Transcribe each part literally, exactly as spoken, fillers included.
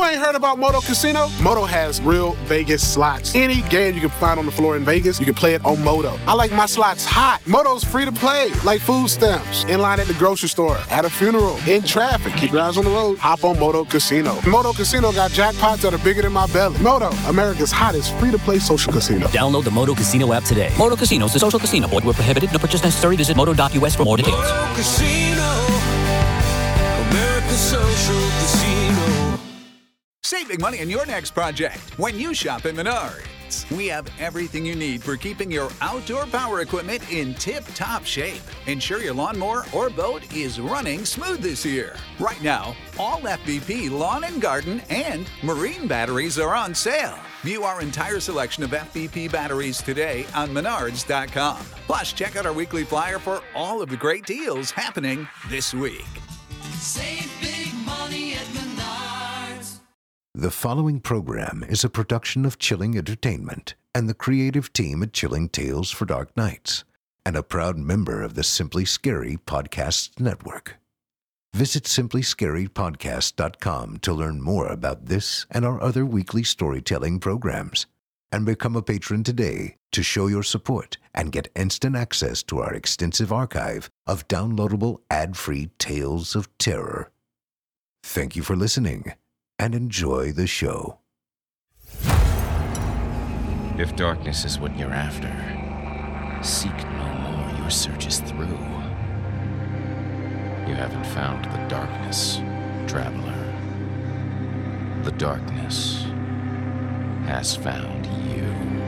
ain't heard about Moto Casino? Moto has real Vegas slots. Any game you can find on the floor in Vegas, you can play it on Moto. I like my slots hot. Moto's free to play, like food stamps. In line at the grocery store, at a funeral, in traffic. Keep your eyes on the road. Hop on Moto Casino. Moto Casino got jackpots that are bigger than my belly. Moto, America's hottest free-to-play social casino. Download the Moto Casino app today. Moto Casino is a social casino. Void where prohibited. No purchase necessary. Visit moto dot U S for more details. Moto Casino, America's social casino. Save big money on your next project when you shop at Menards. We have everything you need for keeping your outdoor power equipment in tip-top shape. Ensure your lawnmower or boat is running smooth this year. Right now, all F V P lawn and garden and marine batteries are on sale. View our entire selection of F V P batteries today on menards dot com. Plus, check out our weekly flyer for all of the great deals happening this week. Save big money at Menards. The following program is a production of Chilling Entertainment and the creative team at Chilling Tales for Dark Nights, and a proud member of the Simply Scary Podcasts Network. Visit simply scary podcast dot com to learn more about this and our other weekly storytelling programs, and become a patron today to show your support and get instant access to our extensive archive of downloadable ad-free tales of terror. Thank you for listening, and enjoy the show. If darkness is what you're after, seek no more, your search is through. You haven't found the darkness, traveler. The darkness has found you.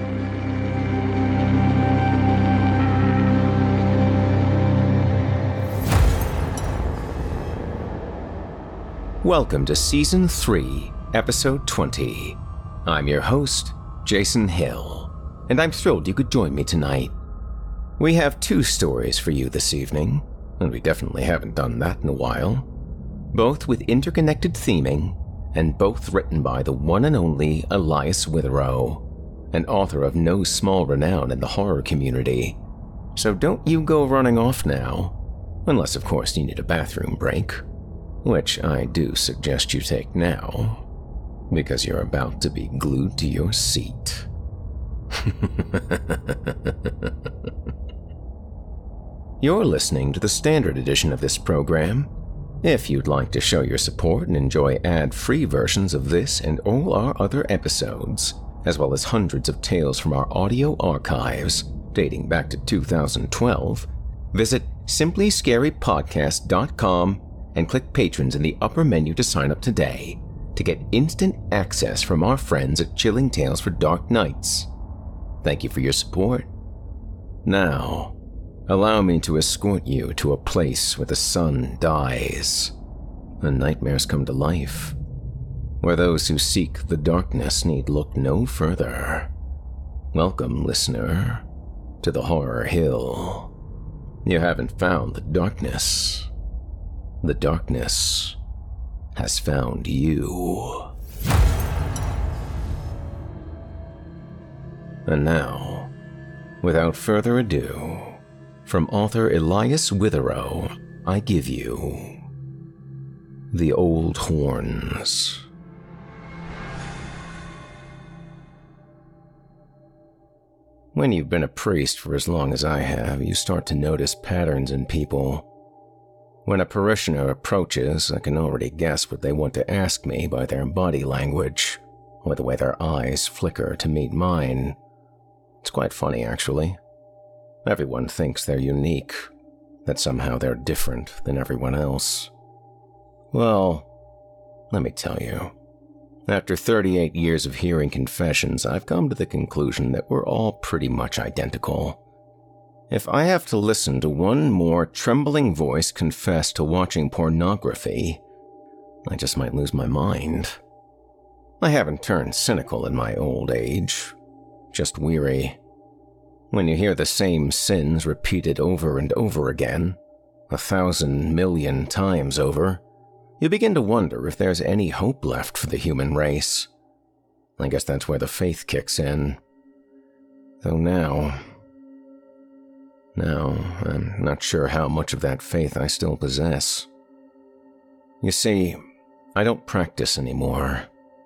Welcome to Season three, Episode twenty. I'm your host, Jason Hill, and I'm thrilled you could join me tonight. We have two stories for you this evening, and we definitely haven't done that in a while. Both with interconnected theming, and both written by the one and only Elias Witherow, an author of no small renown in the horror community. So don't you go running off now, unless of course you need a bathroom break. Which I do suggest you take now, because you're about to be glued to your seat. You're listening to the standard edition of this program. If you'd like to show your support and enjoy ad-free versions of this and all our other episodes, as well as hundreds of tales from our audio archives dating back to two thousand twelve, visit simply scary podcast dot com and click Patrons in the upper menu to sign up today to get instant access from our friends at Chilling Tales for Dark Nights. Thank you for your support. Now, allow me to escort you to a place where the sun dies and nightmares come to life, where those who seek the darkness need look no further. Welcome, listener, to the Horror Hill. You haven't found the darkness. The darkness has found you. And now, without further ado, from author Elias Witherow, I give you The Old Horns. When you've been a priest for as long as I have, you start to notice patterns in people. When a parishioner approaches, I can already guess what they want to ask me by their body language, or the way their eyes flicker to meet mine. It's quite funny, actually. Everyone thinks they're unique, that somehow they're different than everyone else. Well, let me tell you. After thirty-eight years of hearing confessions, I've come to the conclusion that we're all pretty much identical. If I have to listen to one more trembling voice confess to watching pornography, I just might lose my mind. I haven't turned cynical in my old age, just weary. When you hear the same sins repeated over and over again, a thousand million times over, you begin to wonder if there's any hope left for the human race. I guess that's where the faith kicks in. Though now... Now, I'm not sure how much of that faith I still possess. You see, I don't practice anymore,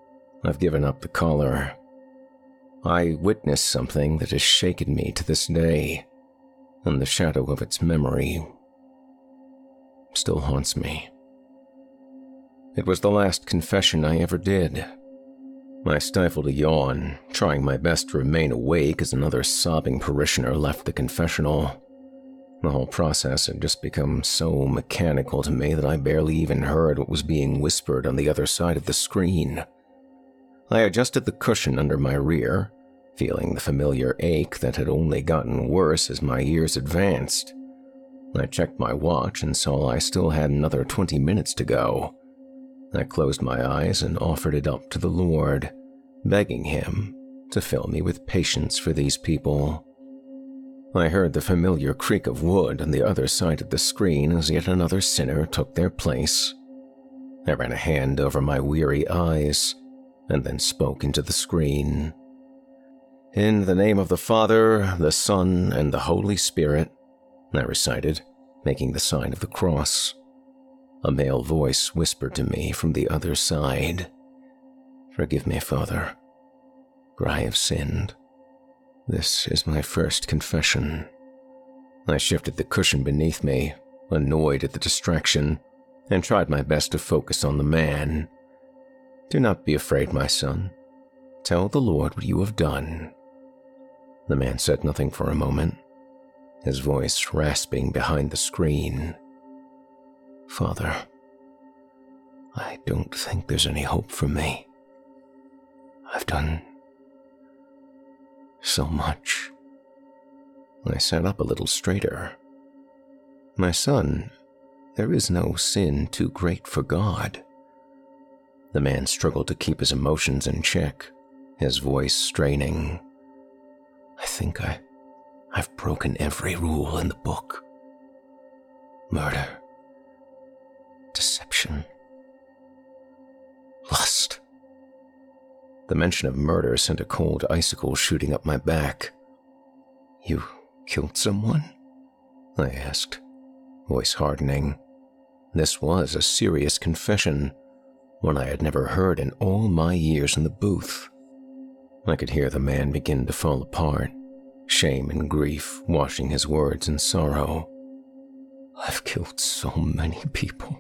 I've given up the collar. I witnessed something that has shaken me to this day, and the shadow of its memory still haunts me. It was the last confession I ever did. I stifled a yawn, trying my best to remain awake as another sobbing parishioner left the confessional. The whole process had just become so mechanical to me that I barely even heard what was being whispered on the other side of the screen. I adjusted the cushion under my rear, feeling the familiar ache that had only gotten worse as my years advanced. I checked my watch and saw I still had another twenty minutes to go. I closed my eyes and offered it up to the Lord, begging him to fill me with patience for these people. I heard the familiar creak of wood on the other side of the screen as yet another sinner took their place. I ran a hand over my weary eyes and then spoke into the screen. "In the name of the Father, the Son, and the Holy Spirit," I recited, making the sign of the cross. A male voice whispered to me from the other side, "Forgive me, Father, for I have sinned. This is my first confession." I shifted the cushion beneath me, annoyed at the distraction, and tried my best to focus on the man. "Do not be afraid, my son. Tell the Lord what you have done." The man said nothing for a moment, his voice rasping behind the screen. "Father, I don't think there's any hope for me. I've done so much." I sat up a little straighter. "My son, there is no sin too great for God." The man struggled to keep his emotions in check, his voice straining. "I think I, I've broken every rule in the book. Murder, deception, lust." The mention of murder sent a cold icicle shooting up my back. "You killed someone?" I asked, voice hardening. This was a serious confession, one I had never heard in all my years in the booth. I could hear the man begin to fall apart, shame and grief washing his words in sorrow. "I've killed so many people."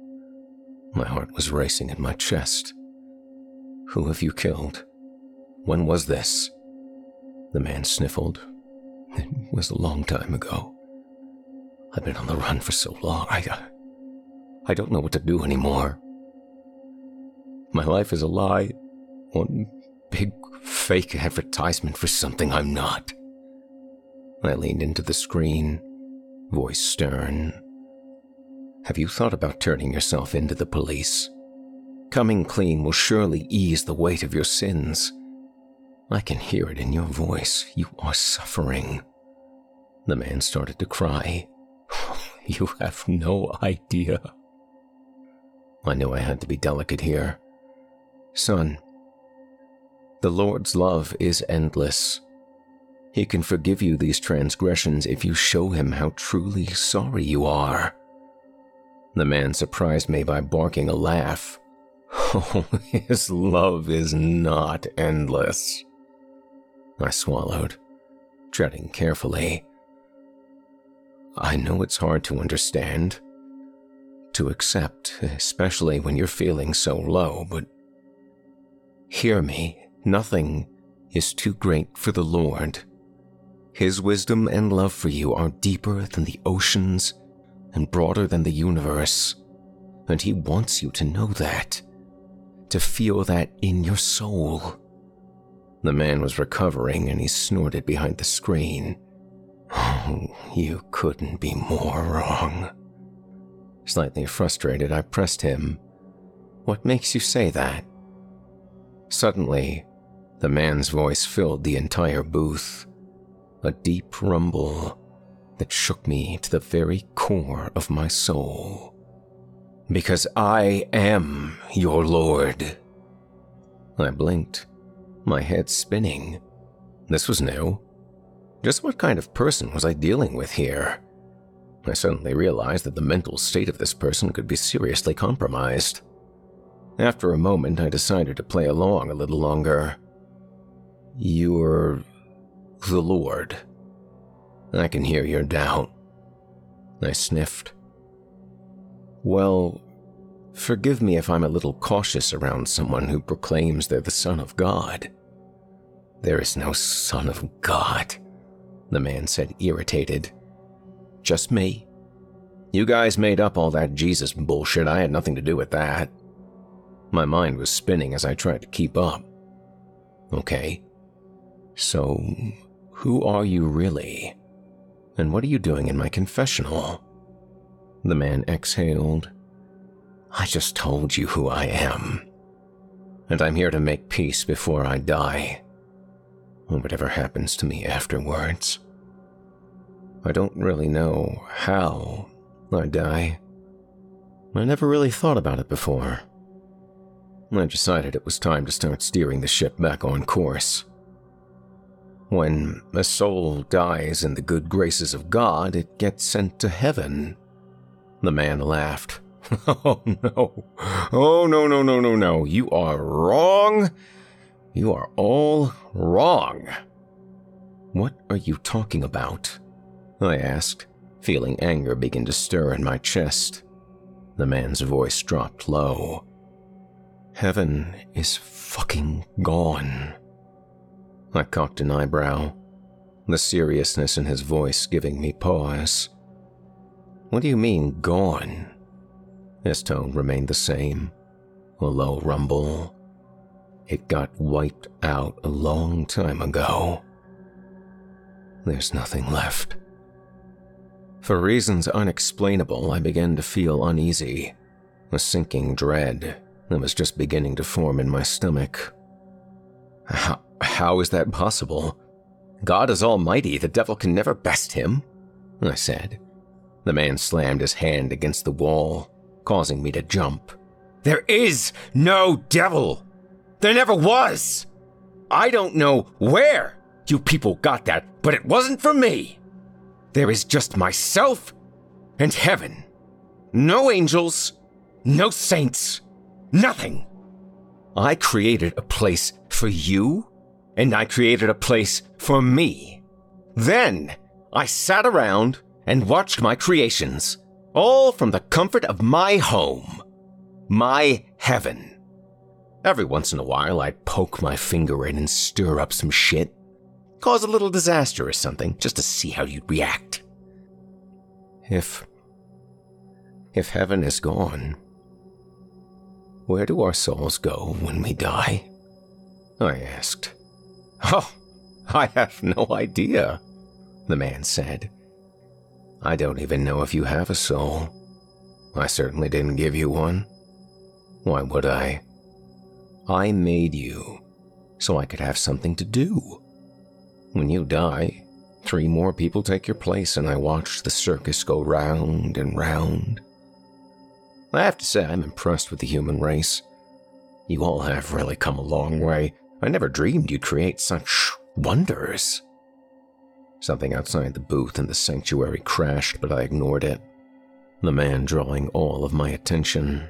My heart was racing in my chest. "Who have you killed? When was this?" The man sniffled. "It was a long time ago. I've been on the run for so long, I, I don't know what to do anymore. My life is a lie, one big fake advertisement for something I'm not." I leaned into the screen, voice stern. "Have you thought about turning yourself into the police? Coming clean will surely ease the weight of your sins. I can hear it in your voice. You are suffering." The man started to cry. "You have no idea." I knew I had to be delicate here. "Son, the Lord's love is endless. He can forgive you these transgressions if you show him how truly sorry you are." The man surprised me by barking a laugh. "Oh, his love is not endless." I swallowed, treading carefully. "I know it's hard to understand, to accept, especially when you're feeling so low, but hear me, nothing is too great for the Lord. His wisdom and love for you are deeper than the oceans and broader than the universe, and he wants you to know that, to feel that in your soul." The man was recovering and he snorted behind the screen. "Oh, you couldn't be more wrong." Slightly frustrated, I pressed him. "What makes you say that?" Suddenly, the man's voice filled the entire booth, a deep rumble that shook me to the very core of my soul. "Because I am your Lord." I blinked, my head spinning. This was new. Just what kind of person was I dealing with here? I suddenly realized that the mental state of this person could be seriously compromised. After a moment, I decided to play along a little longer. You're the Lord. I can hear your doubt. I sniffed. Well, forgive me if I'm a little cautious around someone who proclaims they're the Son of God. There is no Son of God, the man said, irritated. Just me. You guys made up all that Jesus bullshit. I had nothing to do with that. My mind was spinning as I tried to keep up. Okay. So, who are you really? And what are you doing in my confessional? The man exhaled. I just told you who I am. And I'm here to make peace before I die. Or whatever happens to me afterwards. I don't really know how I die. I never really thought about it before. I decided it was time to start steering the ship back on course. When a soul dies in the good graces of God, it gets sent to heaven. The man laughed. Oh no. Oh no, no, no, no, no. You are wrong. You are all wrong. What are you talking about? I asked, feeling anger begin to stir in my chest. The man's voice dropped low. Heaven is fucking gone. I cocked an eyebrow, the seriousness in his voice giving me pause. What do you mean, gone? His tone remained the same, a low rumble. It got wiped out a long time ago. There's nothing left. For reasons unexplainable, I began to feel uneasy, a sinking dread that was just beginning to form in my stomach. How, how is that possible? God is almighty, the devil can never best him, I said. The man slammed his hand against the wall, causing me to jump. There is no devil! There never was! I don't know where you people got that, but it wasn't from me. There is just myself and heaven. No angels, no saints, nothing. I created a place for you, and I created a place for me. Then I sat around and watched my creations, all from the comfort of my home, my heaven. Every once in a while, I'd poke my finger in and stir up some shit, cause a little disaster or something, just to see how you'd react. If... if heaven is gone, where do our souls go when we die? I asked. Oh, I have no idea, the man said. I don't even know if you have a soul. I certainly didn't give you one. Why would I? I made you so I could have something to do. When you die, three more people take your place and I watch the circus go round and round. I have to say I'm impressed with the human race. You all have really come a long way. I never dreamed you'd create such wonders. Something outside the booth in the sanctuary crashed, but I ignored it, the man drawing all of my attention.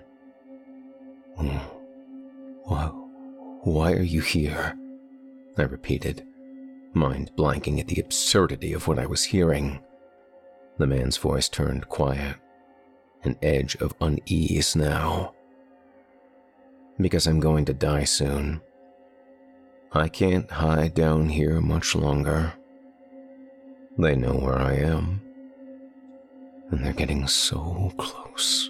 Why, why are you here? I repeated, mind blanking at the absurdity of what I was hearing. The man's voice turned quiet, an edge of unease now. Because I'm going to die soon. I can't hide down here much longer. They know where I am, and they're getting so close.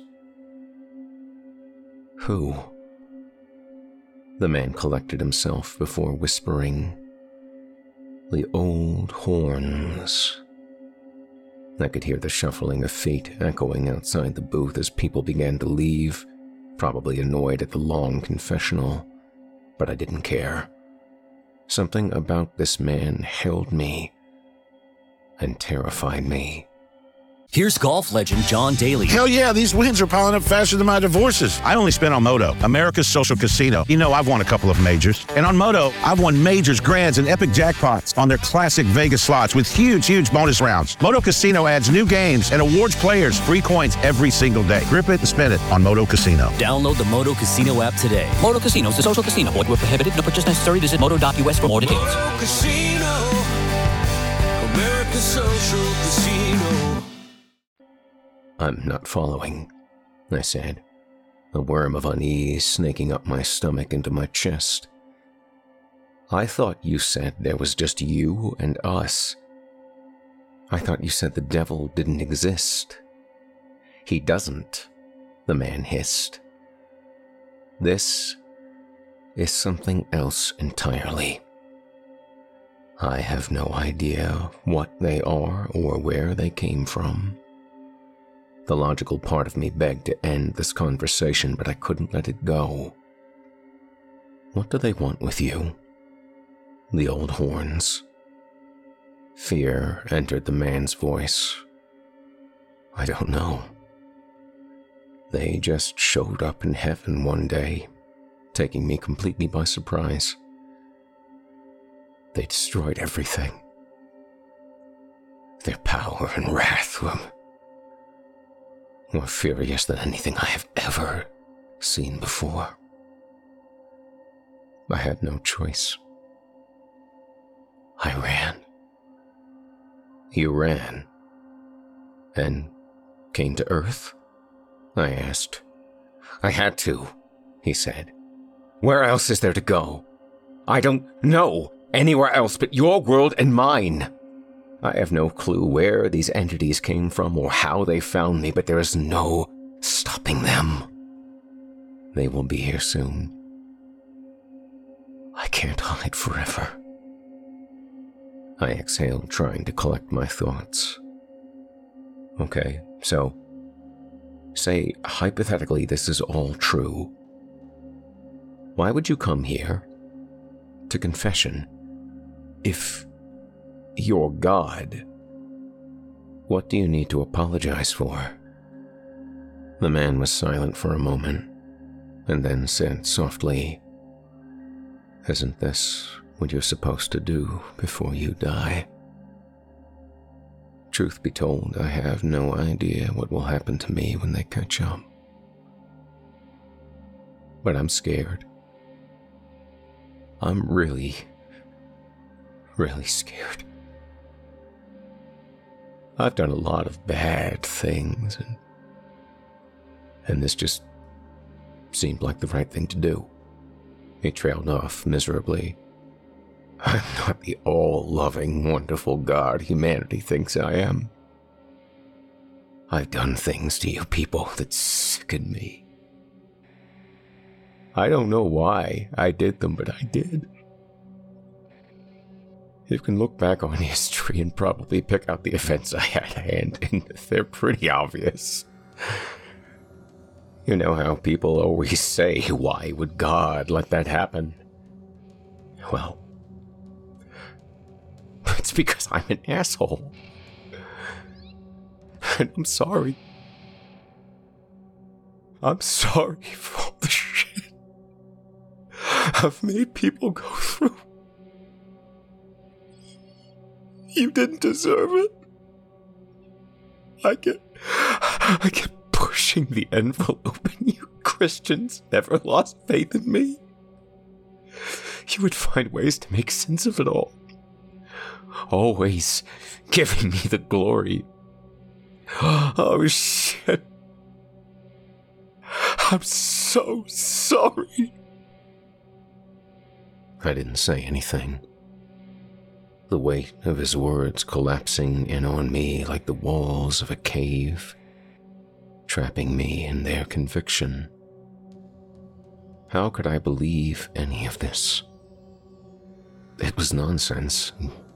Who? The man collected himself before whispering, The old horns. I could hear the shuffling of feet echoing outside the booth as people began to leave, probably annoyed at the long confessional, but I didn't care. Something about this man held me and terrified me. Here's golf legend John Daly. Hell yeah, these wins are piling up faster than my divorces. I only spent on Moto, America's social casino. You know, I've won a couple of majors. And on Moto, I've won majors, grands, and epic jackpots on their classic Vegas slots with huge, huge bonus rounds. Moto Casino adds new games and awards players free coins every single day. Grip it and spend it on Moto Casino. Download the Moto Casino app today. Moto Casino is a social casino. Void where prohibited. No purchase necessary. Visit moto dot U S for more details. Moto Casino, America's social casino. I'm not following, I said, a worm of unease snaking up my stomach into my chest. I thought you said there was just you and us. I thought you said the devil didn't exist. He doesn't, the man hissed. This is something else entirely. I have no idea what they are or where they came from. The logical part of me begged to end this conversation, but I couldn't let it go. What do they want with you? The old horns. Fear entered the man's voice. I don't know. They just showed up in heaven one day, taking me completely by surprise. They destroyed everything. Their power and wrath were more furious than anything I have ever seen before. I had no choice. I ran. You ran? And came to Earth? I asked. I had to, he said. Where else is there to go? I don't know anywhere else but your world and mine. I have no clue where these entities came from or how they found me, but there is no stopping them. They will be here soon. I can't hide forever. I exhaled, trying to collect my thoughts. Okay, so, say hypothetically this is all true. Why would you come here to confession if you're God? What do you need to apologize for? The man was silent for a moment, and then said softly, Isn't this what you're supposed to do before you die? Truth be told, I have no idea what will happen to me when they catch up. But I'm scared. I'm really, really scared. I've done a lot of bad things, and, and this just seemed like the right thing to do. He trailed off miserably. I'm not the all-loving, wonderful God humanity thinks I am. I've done things to you people that sicken me. I don't know why I did them, but I did. You can look back on history and probably pick out the events I had a hand in. They're pretty obvious. You know how people always say, why would God let that happen? Well, it's because I'm an asshole. And I'm sorry. I'm sorry for all the shit I've made people go through. You didn't deserve it. I get, I get pushing the envelope, and you Christians never lost faith in me. You would find ways to make sense of it all. Always giving me the glory. Oh, shit. I'm so sorry. I didn't say anything. The weight of his words collapsing in on me like the walls of a cave, trapping me in their conviction. How could I believe any of this? It was nonsense.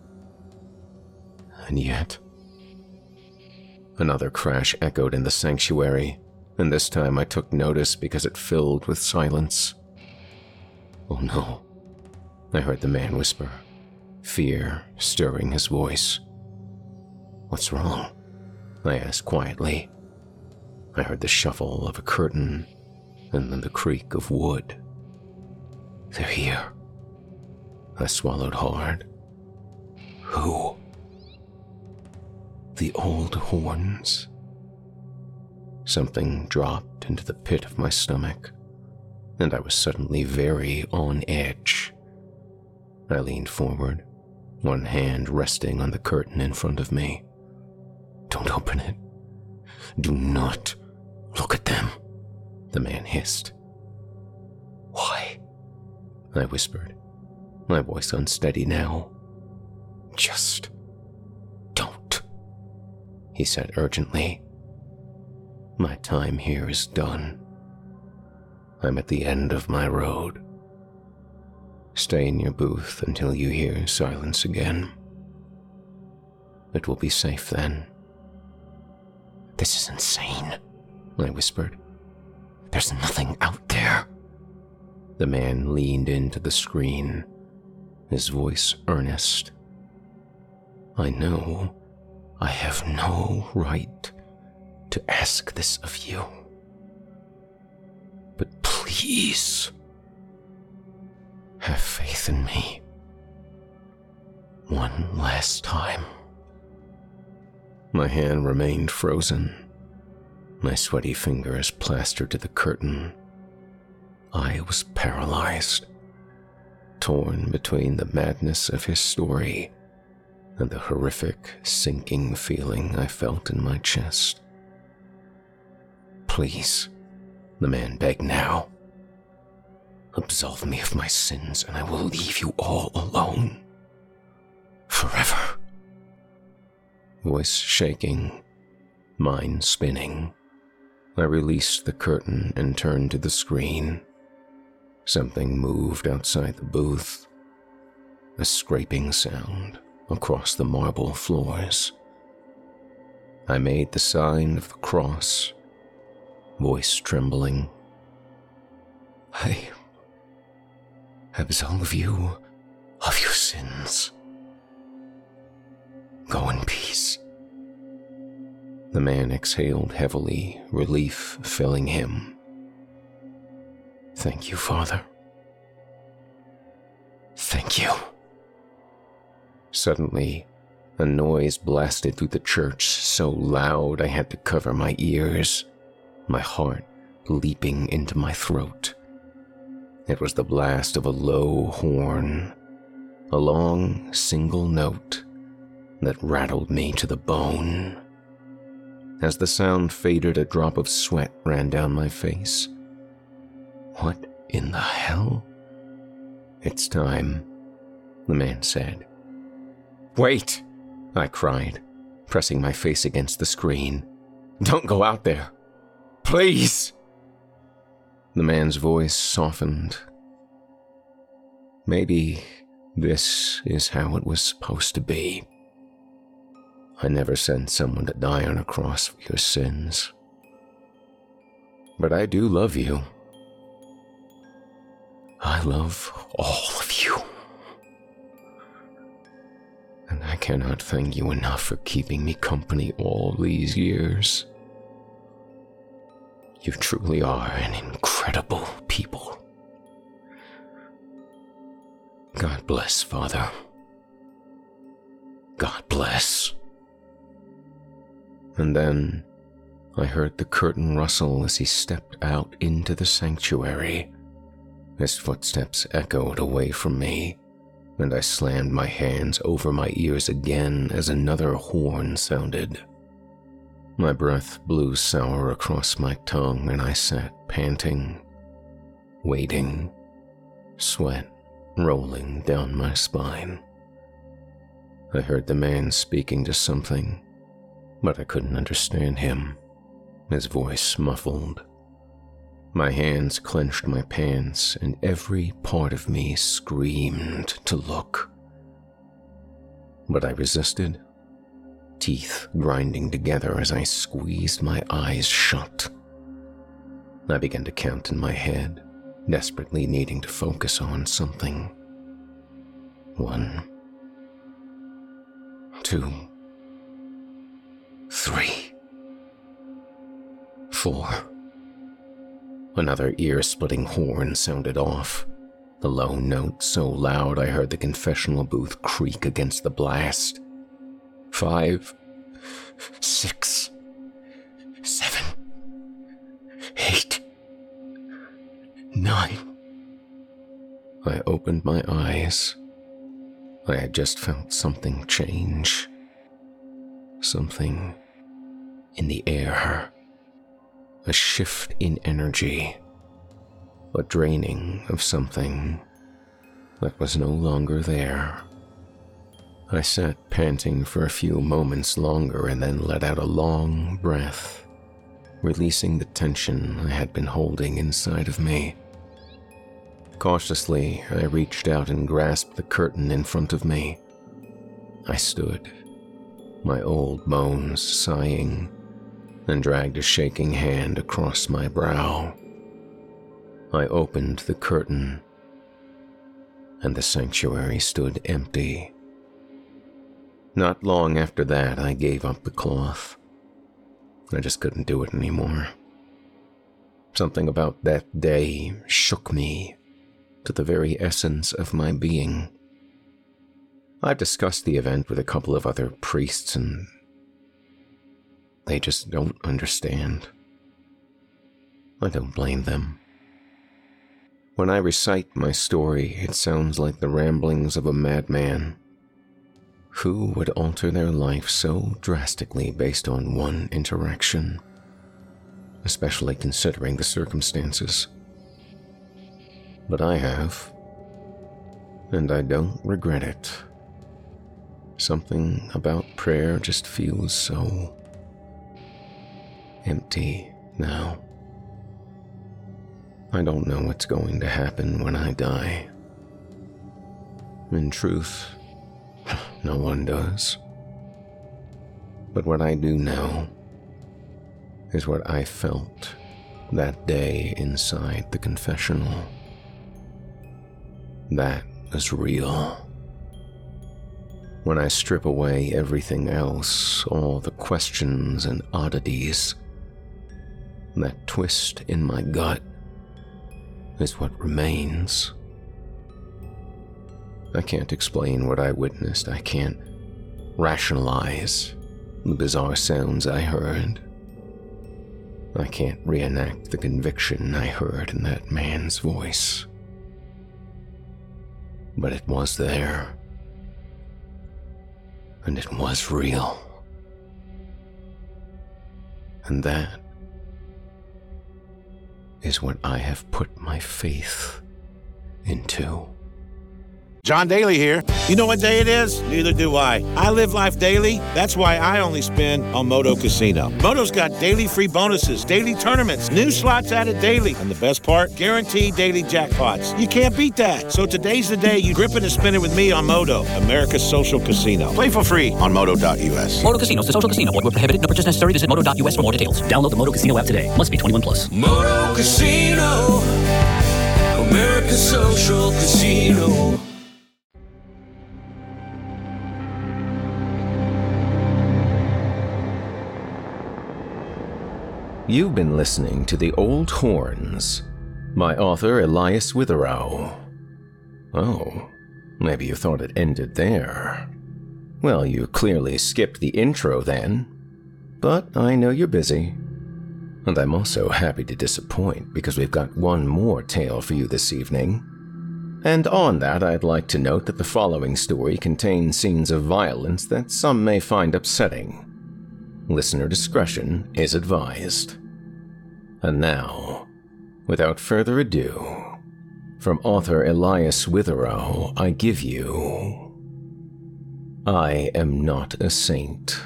And yet... Another crash echoed in the sanctuary, and this time I took notice because it filled with silence. Oh no, I heard the man whisper, fear stirring his voice. What's wrong? I asked quietly. I heard the shuffle of a curtain and then the creak of wood. They're here. I swallowed hard. Who? The old horns. Something dropped into the pit of my stomach, and I was suddenly very on edge. I leaned forward, one hand resting on the curtain in front of me. Don't open it. Do not look at them, the man hissed. Why? I whispered, my voice unsteady now. Just don't, he said urgently. My time here is done. I'm at the end of my road. Stay in your booth until you hear silence again. It will be safe then. This is insane, I whispered. There's nothing out there. The man leaned into the screen, his voice earnest. I know I have no right to ask this of you. But please, have faith in me. One last time. My hand remained frozen, my sweaty fingers plastered to the curtain. I was paralyzed, torn between the madness of his story and the horrific, sinking feeling I felt in my chest. Please, the man begged now. Absolve me of my sins and I will leave you all alone. Forever. Voice shaking, mind spinning. I released the curtain and turned to the screen. Something moved outside the booth. A scraping sound across the marble floors. I made the sign of the cross, voice trembling. I absolve you of your sins. Go in peace. The man exhaled heavily, relief filling him. Thank you, Father. Thank you. Suddenly, a noise blasted through the church so loud I had to cover my ears, my heart leaping into my throat. It was the blast of a low horn, a long single note that rattled me to the bone. As the sound faded, a drop of sweat ran down my face. What in the hell? It's time, the man said. Wait, I cried, pressing my face against the screen. Don't go out there. Please. The man's voice softened. Maybe this is how it was supposed to be. I never sent someone to die on a cross for your sins. But I do love you. I love all of you. And I cannot thank you enough for keeping me company all these years. You truly are an incredible people. God bless, Father. God bless. And then I heard the curtain rustle as he stepped out into the sanctuary. His footsteps echoed away from me, and I slammed my hands over my ears again as another horn sounded. My breath blew sour across my tongue, and I sat panting, waiting, sweat rolling down my spine. I heard the man speaking to something, but I couldn't understand him, his voice muffled. My hands clenched my pants, and every part of me screamed to look. But I resisted, teeth grinding together as I squeezed my eyes shut. I began to count in my head, desperately needing to focus on something. One, two, three. Four. Another ear-splitting horn sounded off, the low note so loud I heard the confessional booth creak against the blast. Five. Six. Seven. Eight. Nine. I opened my eyes. I had just felt something change. Something in the air. A shift in energy. A draining of something that was no longer there. I sat panting for a few moments longer and then let out a long breath, releasing the tension I had been holding inside of me. Cautiously, I reached out and grasped the curtain in front of me. I stood, my old bones sighing, and dragged a shaking hand across my brow. I opened the curtain, and the sanctuary stood empty. Not long after that, I gave up the cloth. I just couldn't do it anymore. Something about that day shook me to the very essence of my being. I've discussed the event with a couple of other priests, and they just don't understand. I don't blame them. When I recite my story, it sounds like the ramblings of a madman. Who would alter their life so drastically based on one interaction, especially considering the circumstances? But I have, and I don't regret it. Something about prayer just feels so empty now. I don't know what's going to happen when I die. In truth, no one does. But what I do know is what I felt that day inside the confessional. That is real. When I strip away everything else, all the questions and oddities, that twist in my gut is what remains. I can't explain what I witnessed. I can't rationalize the bizarre sounds I heard. I can't reenact the conviction I heard in that man's voice. But it was there. And it was real. And that is what I have put my faith into. John Daly here. You know what day it is? Neither do I. I live life daily. That's why I only spin on Moto Casino. Moto's got daily free bonuses, daily tournaments, new slots added daily, and the best part, guaranteed daily jackpots. You can't beat that. So today's the day you grip it and spin it with me on Moto, America's social casino. Play for free on moto dot u s. Moto Casino, the social casino. Void where prohibited. No purchase necessary. Visit moto dot u s for more details. Download the Moto Casino app today. Must be twenty-one plus. Moto Casino, America's social casino. You've been listening to The Old Horns by author Elias Witherow. Oh, maybe you thought it ended there. Well, you clearly skipped the intro then. But I know you're busy. And I'm also happy to disappoint because we've got one more tale for you this evening. And on that, I'd like to note that the following story contains scenes of violence that some may find upsetting. Listener discretion is advised. And now, without further ado, from author Elias Witherow, I give you I Am Not a Saint.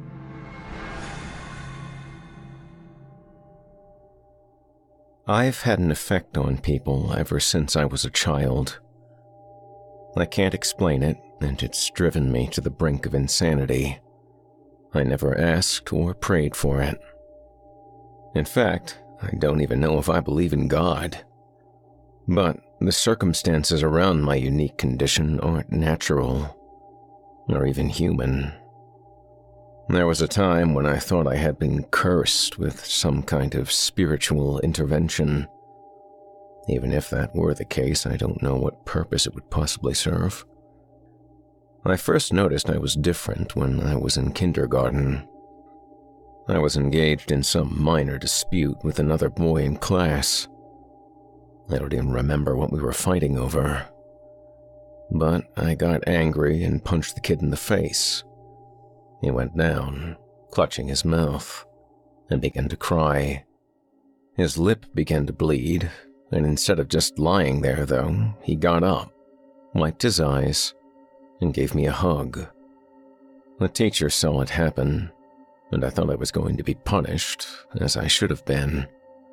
I've had an effect on people ever since I was a child. I can't explain it, and it's driven me to the brink of insanity. I never asked or prayed for it. In fact, I don't even know if I believe in God. But the circumstances around my unique condition aren't natural, or even human. There was a time when I thought I had been cursed with some kind of spiritual intervention. Even if that were the case, I don't know what purpose it would possibly serve. I first noticed I was different when I was in kindergarten. I was engaged in some minor dispute with another boy in class. I don't even remember what we were fighting over. But I got angry and punched the kid in the face. He went down, clutching his mouth, and began to cry. His lip began to bleed, and instead of just lying there, though, he got up, wiped his eyes, and gave me a hug. The teacher saw it happen, and I thought I was going to be punished, as I should have been.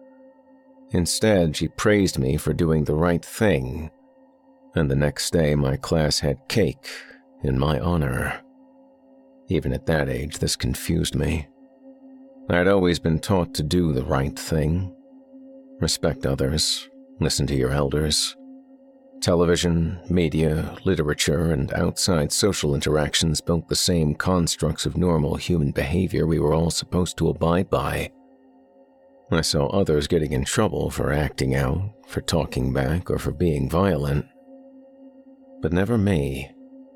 Instead, she praised me for doing the right thing, and the next day my class had cake in my honor. Even at that age, this confused me. I'd always been taught to do the right thing. Respect others, listen to your elders. Television, media, literature, and outside social interactions built the same constructs of normal human behavior we were all supposed to abide by. I saw others getting in trouble for acting out, for talking back, or for being violent. But never me.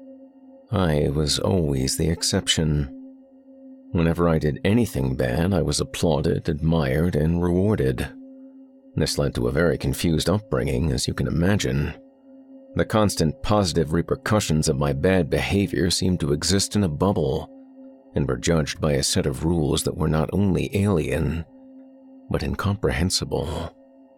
I was always the exception. Whenever I did anything bad, I was applauded, admired, and rewarded. This led to a very confused upbringing, as you can imagine. The constant positive repercussions of my bad behavior seemed to exist in a bubble, and were judged by a set of rules that were not only alien, but incomprehensible.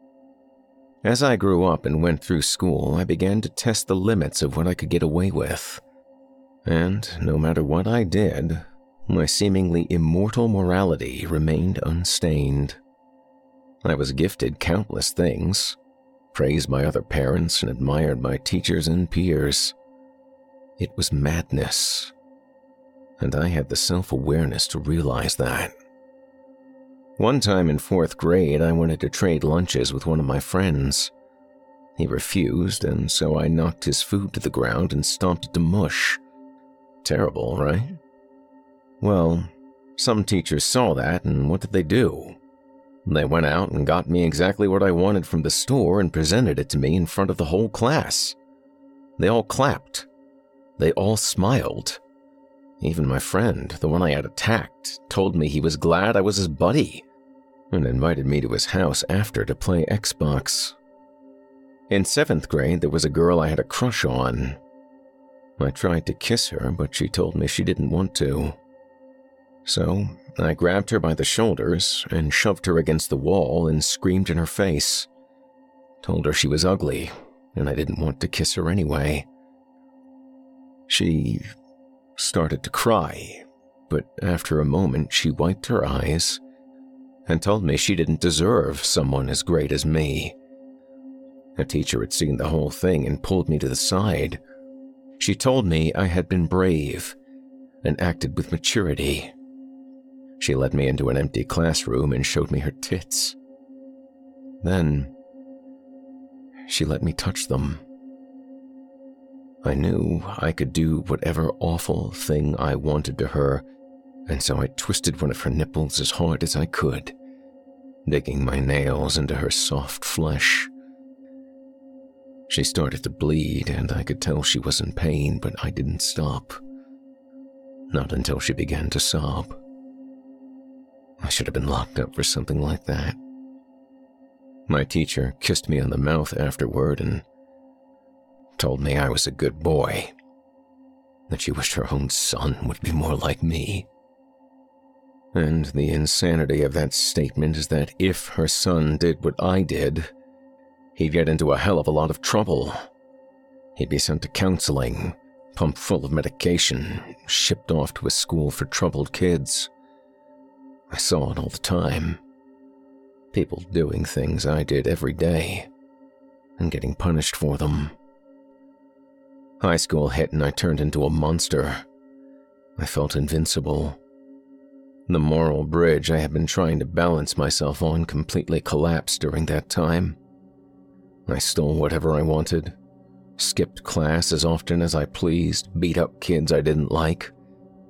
As I grew up and went through school, I began to test the limits of what I could get away with. And no matter what I did, my seemingly immortal morality remained unstained. I was gifted countless things, praised by other parents and admired by teachers and peers. It was madness, and I had the self-awareness to realize that. One time in fourth grade, I wanted to trade lunches with one of my friends. He refused, and so I knocked his food to the ground and stomped it to mush. Terrible, right? Well, some teachers saw that, and what did they do? They went out and got me exactly what I wanted from the store and presented it to me in front of the whole class. They all clapped. They all smiled. Even my friend, the one I had attacked, told me he was glad I was his buddy and invited me to his house after to play Xbox. In seventh grade, there was a girl I had a crush on. I tried to kiss her, but she told me she didn't want to. So I grabbed her by the shoulders and shoved her against the wall and screamed in her face. Told her she was ugly, and I didn't want to kiss her anyway. She started to cry, but after a moment she wiped her eyes and told me she didn't deserve someone as great as me. A teacher had seen the whole thing and pulled me to the side. She told me I had been brave and acted with maturity. She led me into an empty classroom and showed me her tits. Then, she let me touch them. I knew I could do whatever awful thing I wanted to her, and so I twisted one of her nipples as hard as I could, digging my nails into her soft flesh. She started to bleed, and I could tell she was in pain, but I didn't stop. Not until she began to sob. I should have been locked up for something like that. My teacher kissed me on the mouth afterward and told me I was a good boy, that she wished her own son would be more like me. And the insanity of that statement is that if her son did what I did, he'd get into a hell of a lot of trouble. He'd be sent to counseling, pumped full of medication, shipped off to a school for troubled kids. I saw it all the time. People doing things I did every day, and getting punished for them. High school hit and I turned into a monster. I felt invincible. The moral bridge I had been trying to balance myself on completely collapsed during that time. I stole whatever I wanted, skipped class as often as I pleased, beat up kids I didn't like.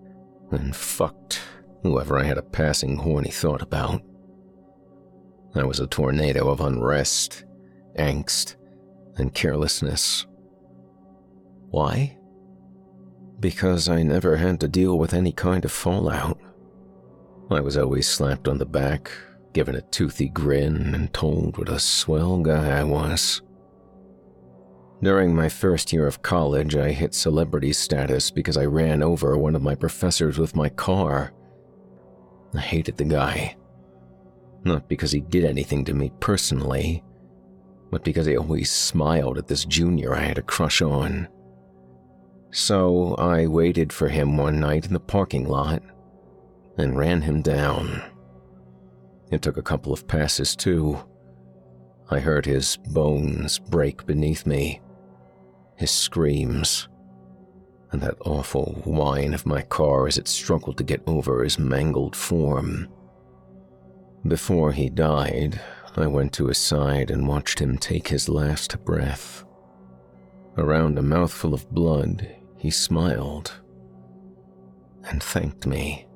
and fucked whoever I had a passing horny thought about. I was a tornado of unrest, angst, and carelessness. Why? Because I never had to deal with any kind of fallout. I was always slapped on the back, given a toothy grin, and told what a swell guy I was. During my first year of college, I hit celebrity status because I ran over one of my professors with my car. I hated the guy. Not because he did anything to me personally, but because he always smiled at this junior I had a crush on. So I waited for him one night in the parking lot and ran him down. It took a couple of passes too. I heard his bones break beneath me, his screams, and that awful whine of my car as it struggled to get over his mangled form. Before he died, I went to his side and watched him take his last breath. Around a mouthful of blood, he smiled and thanked me.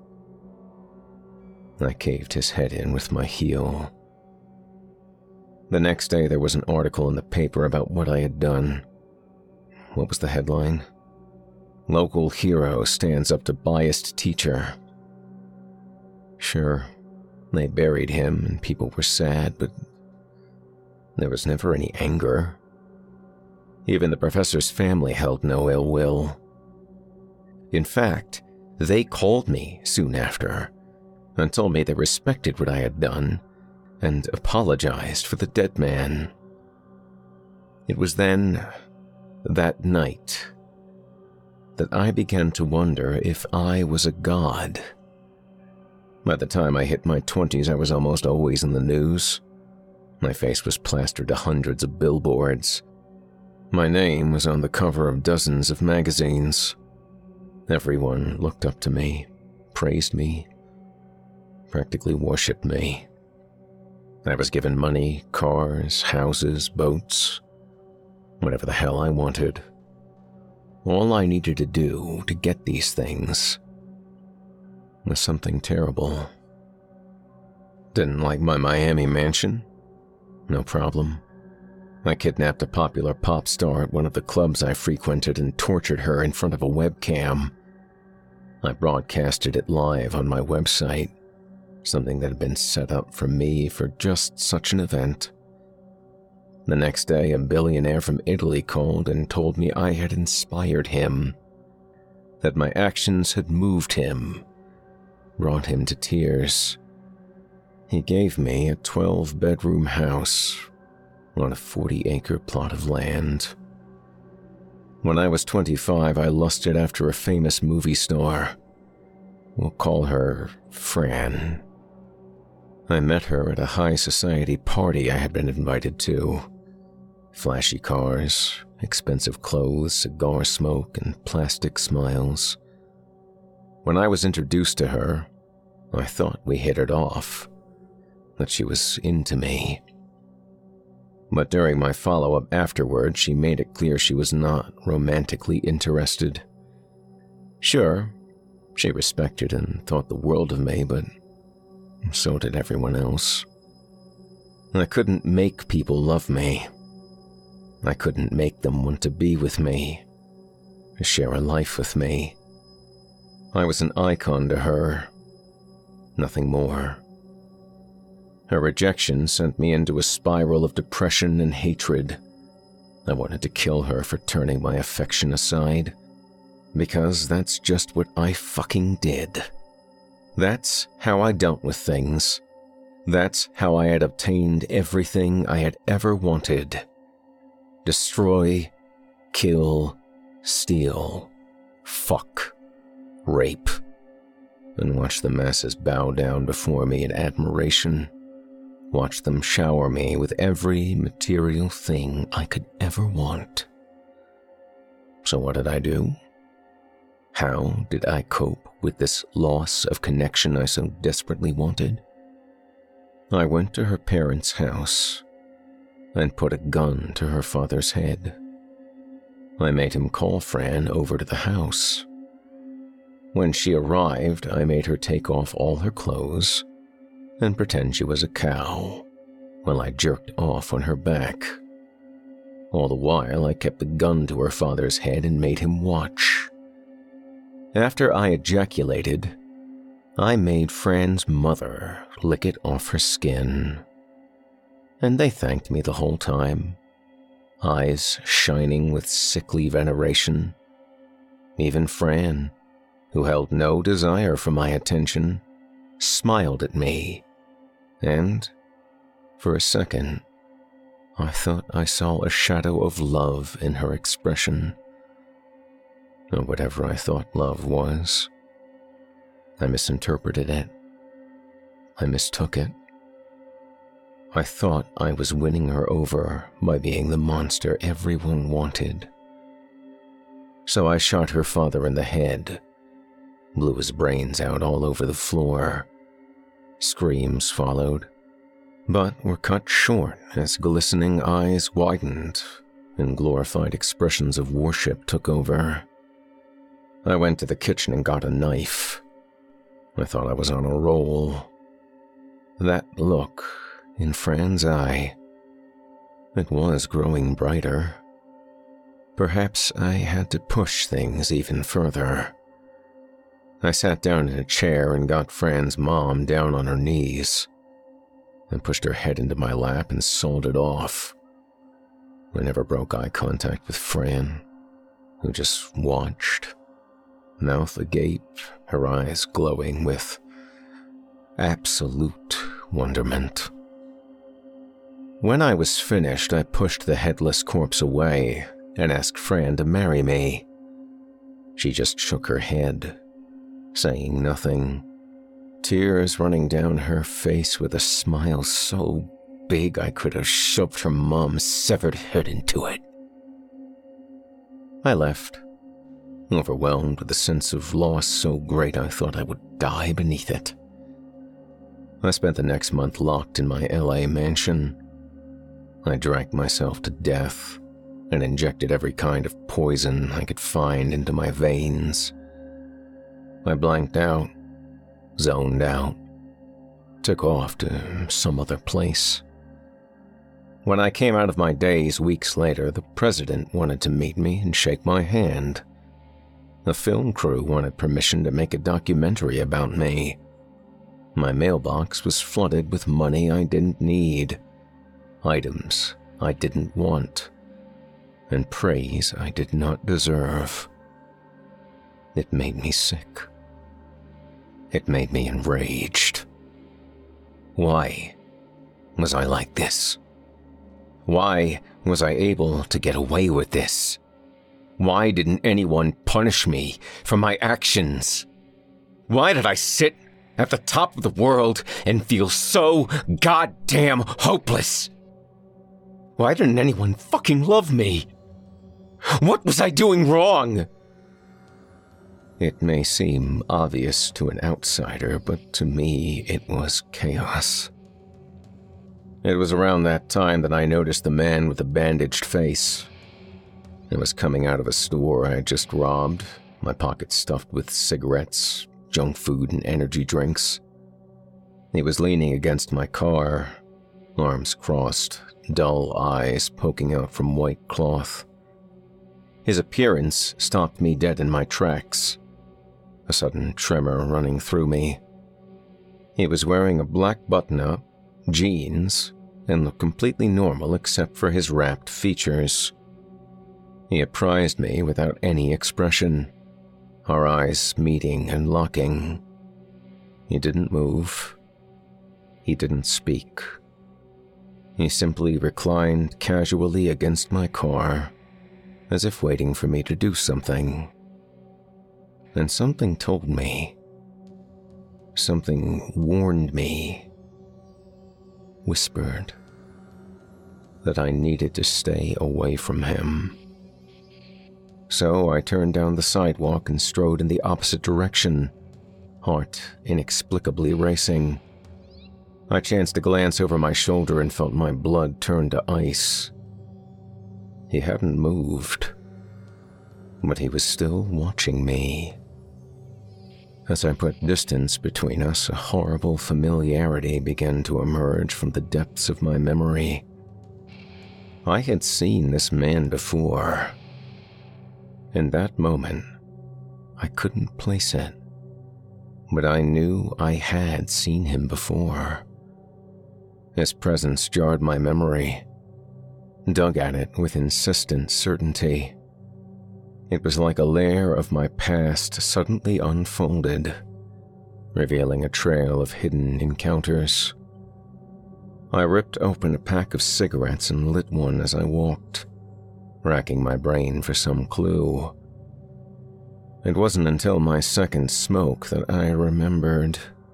I caved his head in with my heel. The next day, there was an article in the paper about what I had done. What was the headline? Local hero stands up to biased teacher. Sure, they buried him and people were sad, but there was never any anger. Even the professor's family held no ill will. In fact, they called me soon after and told me they respected what I had done and apologized for the dead man. It was then, that night, that I began to wonder if I was a god. By the time I hit my twenties, I was almost always in the news. My face was plastered to hundreds of billboards. My name was on the cover of dozens of magazines. Everyone looked up to me, praised me, practically worshipped me. I was given money, cars, houses, boats, whatever the hell I wanted. All I needed to do to get these things was something terrible. Didn't like my Miami mansion? No problem. I kidnapped a popular pop star at one of the clubs I frequented and tortured her in front of a webcam. I broadcasted it live on my website, something that had been set up for me for just such an event. The next day, a billionaire from Italy called and told me I had inspired him, that my actions had moved him, brought him to tears. He gave me a twelve-bedroom house on a forty-acre plot of land. When I was twenty-five, I lusted after a famous movie star. We'll call her Fran. I met her at a high society party I had been invited to. Flashy cars, expensive clothes, cigar smoke, and plastic smiles. When I was introduced to her, I thought we hit it off, that she was into me. But during my follow-up afterward, she made it clear she was not romantically interested. Sure, she respected and thought the world of me, but so did everyone else. I couldn't make people love me. I couldn't make them want to be with me, share a life with me. I was an icon to her, nothing more. Her rejection sent me into a spiral of depression and hatred. I wanted to kill her for turning my affection aside, because that's just what I fucking did. That's how I dealt with things. That's how I had obtained everything I had ever wanted. Destroy, kill, steal, fuck, rape, and watch the masses bow down before me in admiration. Watch them shower me with every material thing I could ever want. So what did I do? How did I cope with this loss of connection I so desperately wanted? I went to her parents' house and put a gun to her father's head. I made him call Fran over to the house. When she arrived, I made her take off all her clothes and pretend she was a cow while I jerked off on her back. All the while, I kept the gun to her father's head and made him watch. After I ejaculated, I made Fran's mother lick it off her skin. And they thanked me the whole time, eyes shining with sickly veneration. Even Fran, who held no desire for my attention, smiled at me, and, for a second, I thought I saw a shadow of love in her expression. Or whatever I thought love was. I misinterpreted it. I mistook it. I thought I was winning her over by being the monster everyone wanted. So I shot her father in the head, blew his brains out all over the floor. Screams followed, but were cut short as glistening eyes widened and glorified expressions of worship took over. I went to the kitchen and got a knife. I thought I was on a roll. That look in Fran's eye, it was growing brighter. Perhaps I had to push things even further. I sat down in a chair and got Fran's mom down on her knees. I pushed her head into my lap and sold it off. I never broke eye contact with Fran, who just watched, mouth agape, her eyes glowing with absolute wonderment. When I was finished, I pushed the headless corpse away and asked Fran to marry me. She just shook her head, saying nothing, tears running down her face with a smile so big I could have shoved her mom's severed head into it. I left, overwhelmed with a sense of loss so great I thought I would die beneath it. I spent the next month locked in my L A mansion. I drank myself to death and injected every kind of poison I could find into my veins. I blanked out, zoned out, took off to some other place. When I came out of my daze weeks later, the president wanted to meet me and shake my hand. A film crew wanted permission to make a documentary about me. My mailbox was flooded with money I didn't need, items I didn't want, and praise I did not deserve. It made me sick. It made me enraged. Why was I like this? Why was I able to get away with this? Why didn't anyone punish me for my actions? Why did I sit at the top of the world and feel so goddamn hopeless? Why didn't anyone fucking love me? What was I doing wrong? It may seem obvious to an outsider, but to me it was chaos. It was around that time that I noticed the man with the bandaged face. He was coming out of a store I had just robbed, my pockets stuffed with cigarettes, junk food, and energy drinks. He was leaning against my car, arms crossed, dull eyes poking out from white cloth. His appearance stopped me dead in my tracks, a sudden tremor running through me. He was wearing a black button-up, jeans, and looked completely normal except for his wrapped features. He apprised me without any expression, our eyes meeting and locking. He didn't move. He didn't speak. He simply reclined casually against my car, as if waiting for me to do something. And something told me, something warned me, whispered, that I needed to stay away from him. So I turned down the sidewalk and strode in the opposite direction, heart inexplicably racing. I chanced to glance over my shoulder and felt my blood turn to ice. He hadn't moved, but he was still watching me. As I put distance between us, a horrible familiarity began to emerge from the depths of my memory. I had seen this man before. In that moment, I couldn't place it, but I knew I had seen him before. His presence jarred my memory, dug at it with insistent certainty. It was like a layer of my past suddenly unfolded, revealing a trail of hidden encounters. I ripped open a pack of cigarettes and lit one as I walked, racking my brain for some clue. It wasn't until my second smoke that I remembered.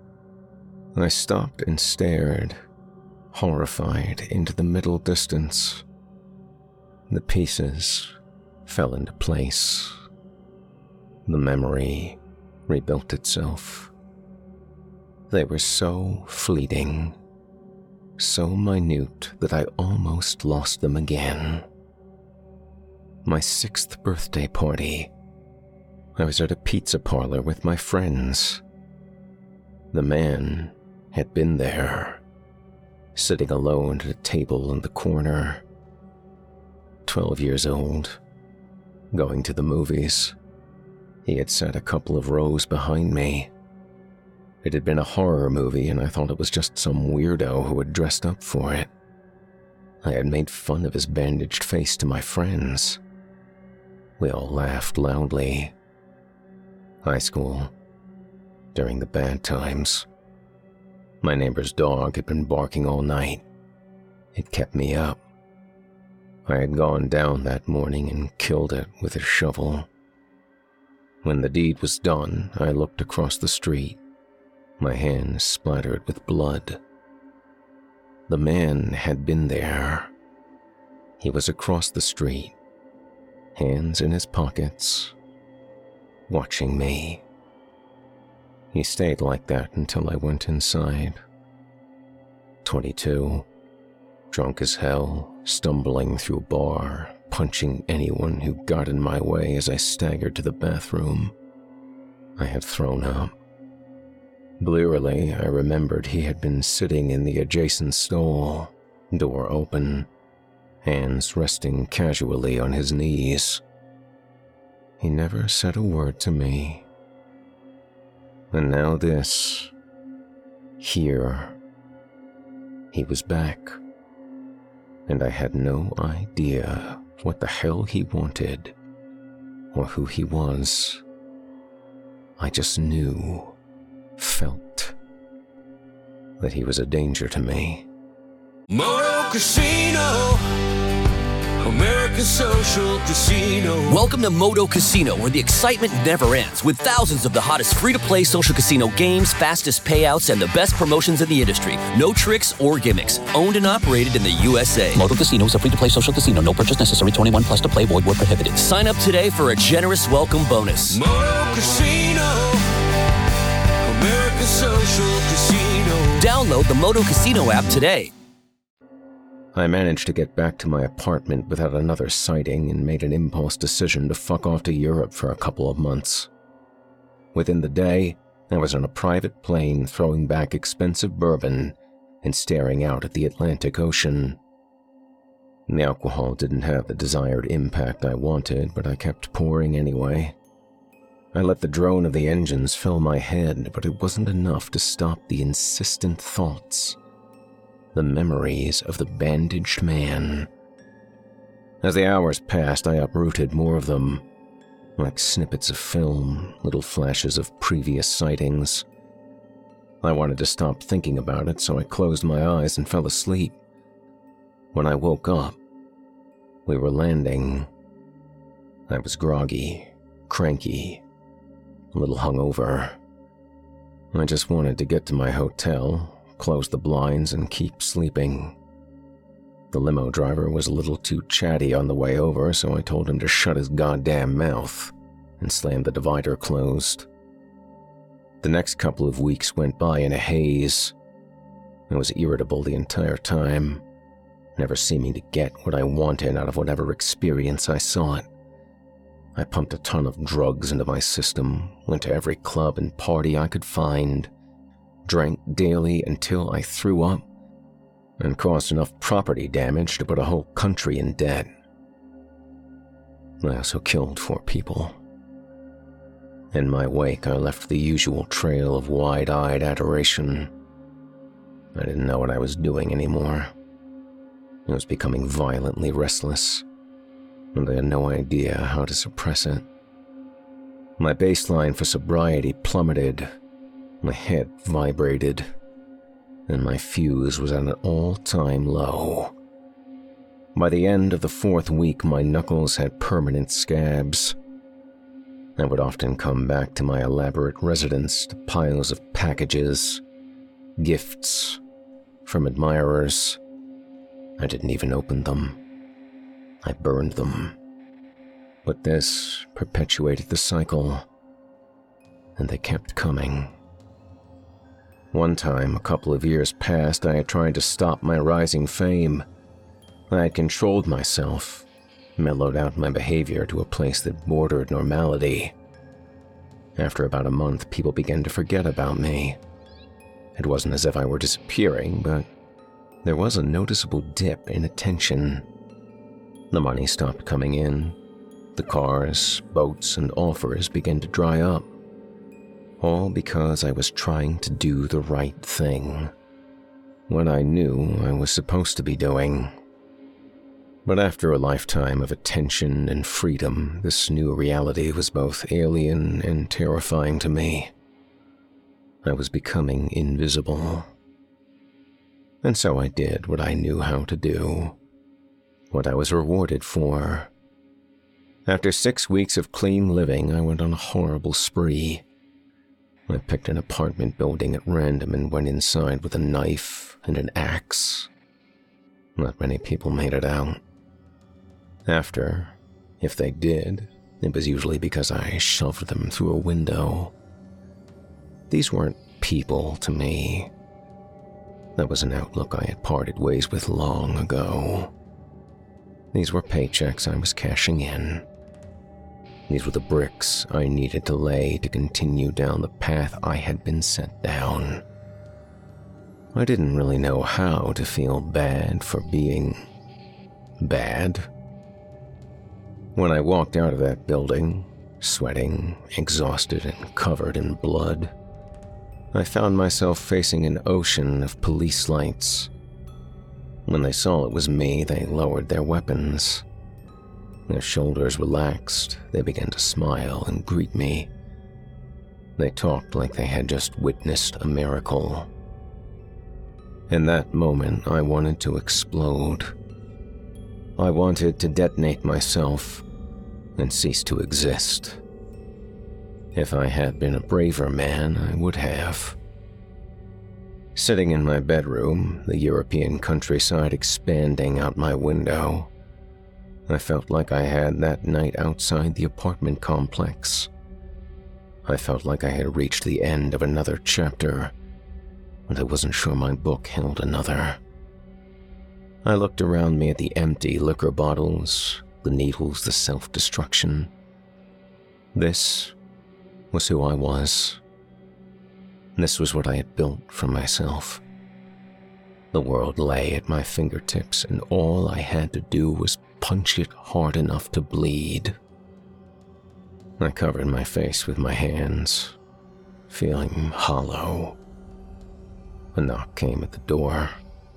I stopped and stared, horrified, into the middle distance. The pieces fell into place. The memory rebuilt itself. They were so fleeting, so minute that I almost lost them again. My sixth birthday party. I was at a pizza parlor with my friends. The man had been there, sitting alone at a table in the corner. Twelve years old, going to the movies. He had sat a couple of rows behind me. It had been a horror movie, and I thought it was just some weirdo who had dressed up for it. I had made fun of his bandaged face to my friends. We all laughed loudly. High school, during the bad times. My neighbor's dog had been barking all night. It kept me up. I had gone down that morning and killed it with a shovel. When the deed was done, I looked across the street, my hands splattered with blood. The man had been there. He was across the street, hands in his pockets, watching me. He stayed like that until I went inside. Twenty-two, drunk as hell, stumbling through a bar, punching anyone who got in my way as I staggered to the bathroom. I had thrown up. Blearily, I remembered he had been sitting in the adjacent stall, door open, hands resting casually on his knees. He never said a word to me. And now this, here. He was back, and I had no idea what the hell he wanted or who he was. I just knew, felt, that he was a danger to me. Moto Casino, American Social Casino. Welcome to Moto Casino, where the excitement never ends, with thousands of the hottest free-to-play social casino games, fastest payouts, and the best promotions in the industry. No tricks or gimmicks. Owned and operated in the U S A. Moto Casino is a free-to-play social casino. No purchase necessary. twenty-one plus to play. Void where prohibited. Sign up today for a generous welcome bonus. Moto Casino, American Social Casino. Download the Moto Casino app today. I managed to get back to my apartment without another sighting and made an impulse decision to fuck off to Europe for a couple of months. Within the day, I was on a private plane throwing back expensive bourbon and staring out at the Atlantic Ocean. The alcohol didn't have the desired impact I wanted, but I kept pouring anyway. I let the drone of the engines fill my head, but it wasn't enough to stop the insistent thoughts. The memories of the bandaged man. As the hours passed, I uprooted more of them, like snippets of film, little flashes of previous sightings. I wanted to stop thinking about it, so I closed my eyes and fell asleep. When I woke up, we were landing. I was groggy, cranky, a little hungover. I just wanted to get to my hotel, close the blinds, and keep sleeping. The limo driver was a little too chatty on the way over, so I told him to shut his goddamn mouth and slammed the divider closed. The next couple of weeks went by in a haze. I was irritable the entire time, never seeming to get what I wanted out of whatever experience I sought. I pumped a ton of drugs into my system, went to every club and party I could find, drank daily until I threw up, and caused enough property damage to put a whole country in debt. I also killed four people. In my wake, I left the usual trail of wide-eyed adoration. I didn't know what I was doing anymore. I was becoming violently restless, and I had no idea how to suppress it. My baseline for sobriety plummeted, my head vibrated, and my fuse was at an all-time low. By the end of the fourth week, my knuckles had permanent scabs. I would often come back to my elaborate residence to piles of packages, gifts, from admirers. I didn't even open them. I burned them. But this perpetuated the cycle, and they kept coming. One time, a couple of years past, I had tried to stop my rising fame. I had controlled myself, mellowed out my behavior to a place that bordered normality. After about a month, people began to forget about me. It wasn't as if I were disappearing, but there was a noticeable dip in attention. The money stopped coming in. The cars, boats, and offers began to dry up. All because I was trying to do the right thing. What I knew I was supposed to be doing. But after a lifetime of attention and freedom, this new reality was both alien and terrifying to me. I was becoming invisible. And so I did what I knew how to do, what I was rewarded for. After six weeks of clean living, I went on a horrible spree. I picked an apartment building at random and went inside with a knife and an axe. Not many people made it out. After, if they did, it was usually because I shoved them through a window. These weren't people to me. That was an outlook I had parted ways with long ago. These were paychecks I was cashing in. These were the bricks I needed to lay to continue down the path I had been set down. I didn't really know how to feel bad for being bad. When I walked out of that building, sweating, exhausted, and covered in blood, I found myself facing an ocean of police lights. When they saw it was me, they lowered their weapons. Their shoulders relaxed, they began to smile and greet me. They talked like they had just witnessed a miracle. In that moment, I wanted to explode. I wanted to detonate myself and cease to exist. If I had been a braver man, I would have. Sitting in my bedroom, the European countryside expanding out my window, I felt like I had that night outside the apartment complex. I felt like I had reached the end of another chapter, but I wasn't sure my book held another. I looked around me at the empty liquor bottles, the needles, the self-destruction. This was who I was. This was what I had built for myself. The world lay at my fingertips, and all I had to do was punch it hard enough to bleed. I covered my face with my hands, feeling hollow. A knock came at the door.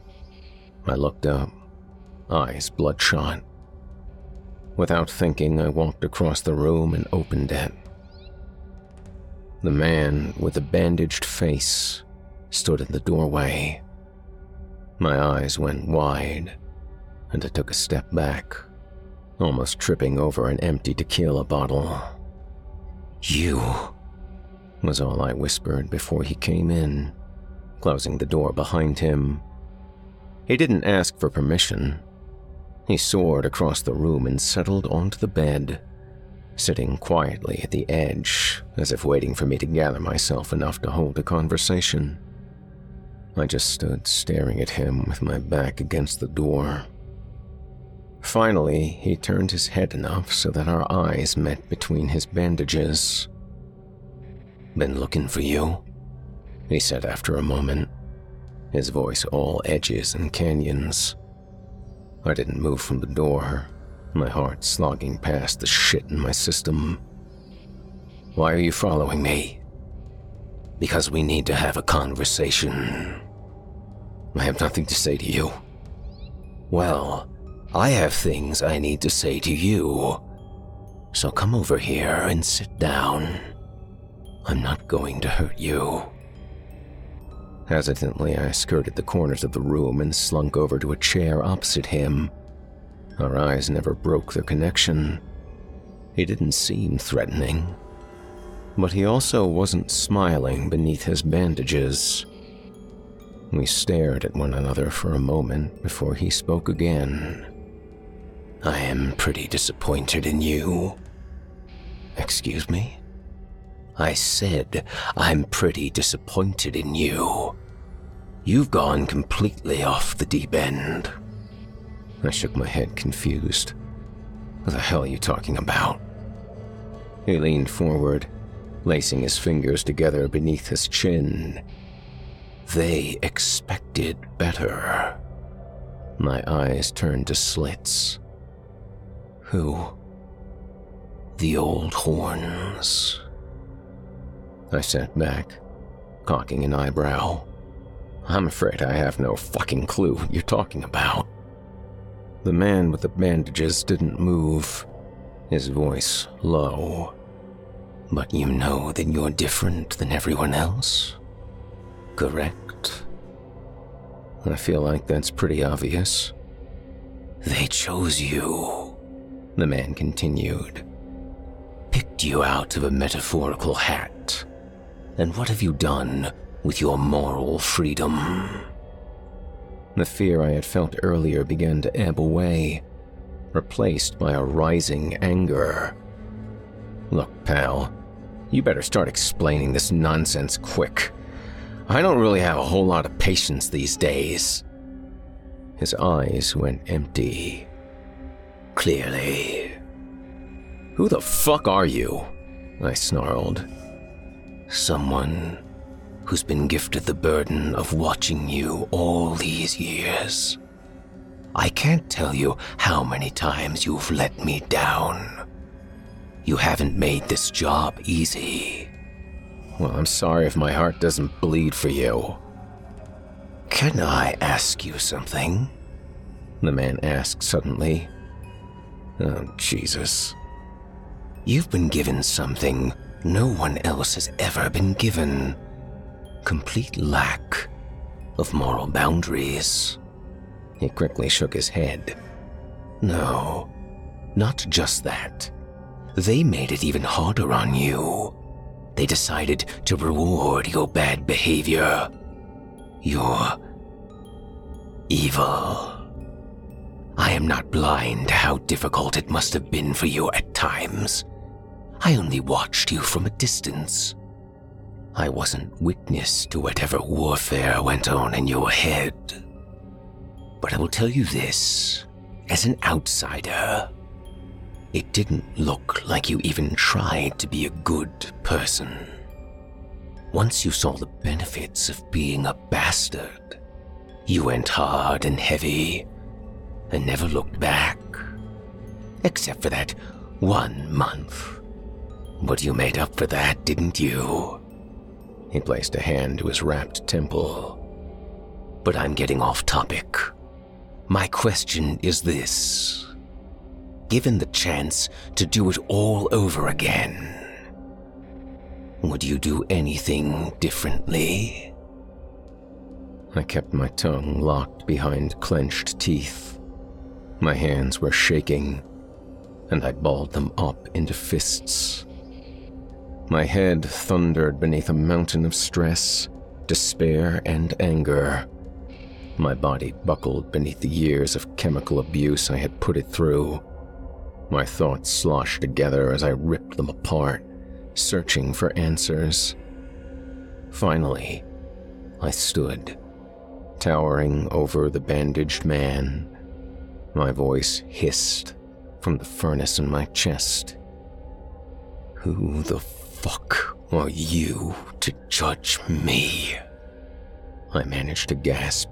I looked up, eyes bloodshot. Without thinking, I walked across the room and opened it. The man with the bandaged face stood in the doorway. My eyes went wide, and I took a step back, almost tripping over an empty tequila bottle. "You," was all I whispered before he came in, closing the door behind him. He didn't ask for permission. He soared across the room and settled onto the bed, sitting quietly at the edge, as if waiting for me to gather myself enough to hold a conversation. I just stood staring at him with my back against the door. Finally, he turned his head enough so that our eyes met between his bandages. "Been looking for you," he said after a moment, his voice all edges and canyons. I didn't move from the door, my heart slogging past the shit in my system. "Why are you following me?" "Because we need to have a conversation." "I have nothing to say to you." "Well, I have things I need to say to you. So come over here and sit down. I'm not going to hurt you." Hesitantly, I skirted the corners of the room and slunk over to a chair opposite him. Our eyes never broke their connection. He didn't seem threatening, but he also wasn't smiling beneath his bandages. We stared at one another for a moment before he spoke again. "I am pretty disappointed in you." "Excuse me?" "I said I'm pretty disappointed in you. You've gone completely off the deep end." I shook my head, confused. "What the hell are you talking about?" He leaned forward, lacing his fingers together beneath his chin. "They expected better." My eyes turned to slits. "Who?" "The old horns." I sat back, cocking an eyebrow. "I'm afraid I have no fucking clue what you're talking about." The man with the bandages didn't move, his voice low. "But you know that you're different than everyone else, correct?" "I feel like that's pretty obvious." "They chose you," the man continued. "Picked you out of a metaphorical hat. And what have you done with your moral freedom?" The fear I had felt earlier began to ebb away, replaced by a rising anger. "Look, pal, you better start explaining this nonsense quick. I don't really have a whole lot of patience these days." His eyes went empty. "Clearly." "Who the fuck are you?" I snarled. "Someone who's been gifted the burden of watching you all these years. I can't tell you how many times you've let me down. You haven't made this job easy." "Well, I'm sorry if my heart doesn't bleed for you." "Can I ask you something?" the man asked suddenly. Oh, Jesus. "You've been given something no one else has ever been given. Complete lack of moral boundaries." He quickly shook his head. "No, not just that. They made it even harder on you. They decided to reward your bad behavior. Your evil. I am not blind to how difficult it must have been for you at times. I only watched you from a distance. I wasn't witness to whatever warfare went on in your head. But I will tell you this, as an outsider, it didn't look like you even tried to be a good person. Once you saw the benefits of being a bastard, you went hard and heavy and never looked back. Except for that one month. But you made up for that, didn't you?" He placed a hand to his wrapped temple. "But I'm getting off topic. My question is this. Given the chance to do it all over again, would you do anything differently?" I kept my tongue locked behind clenched teeth. My hands were shaking, and I balled them up into fists. My head thundered beneath a mountain of stress, despair, and anger. My body buckled beneath the years of chemical abuse I had put it through. My thoughts sloshed together as I ripped them apart, searching for answers. Finally, I stood, towering over the bandaged man. My voice hissed from the furnace in my chest. Who the fuck are you to judge me? I managed to gasp.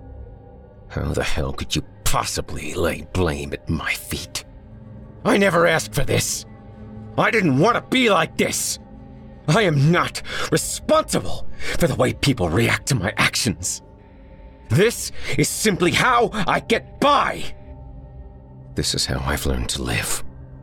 How the hell could you possibly lay blame at my feet? I never asked for this. I didn't want to be like this. I am not responsible for the way people react to my actions. This is simply how I get by. This is how I've learned to live.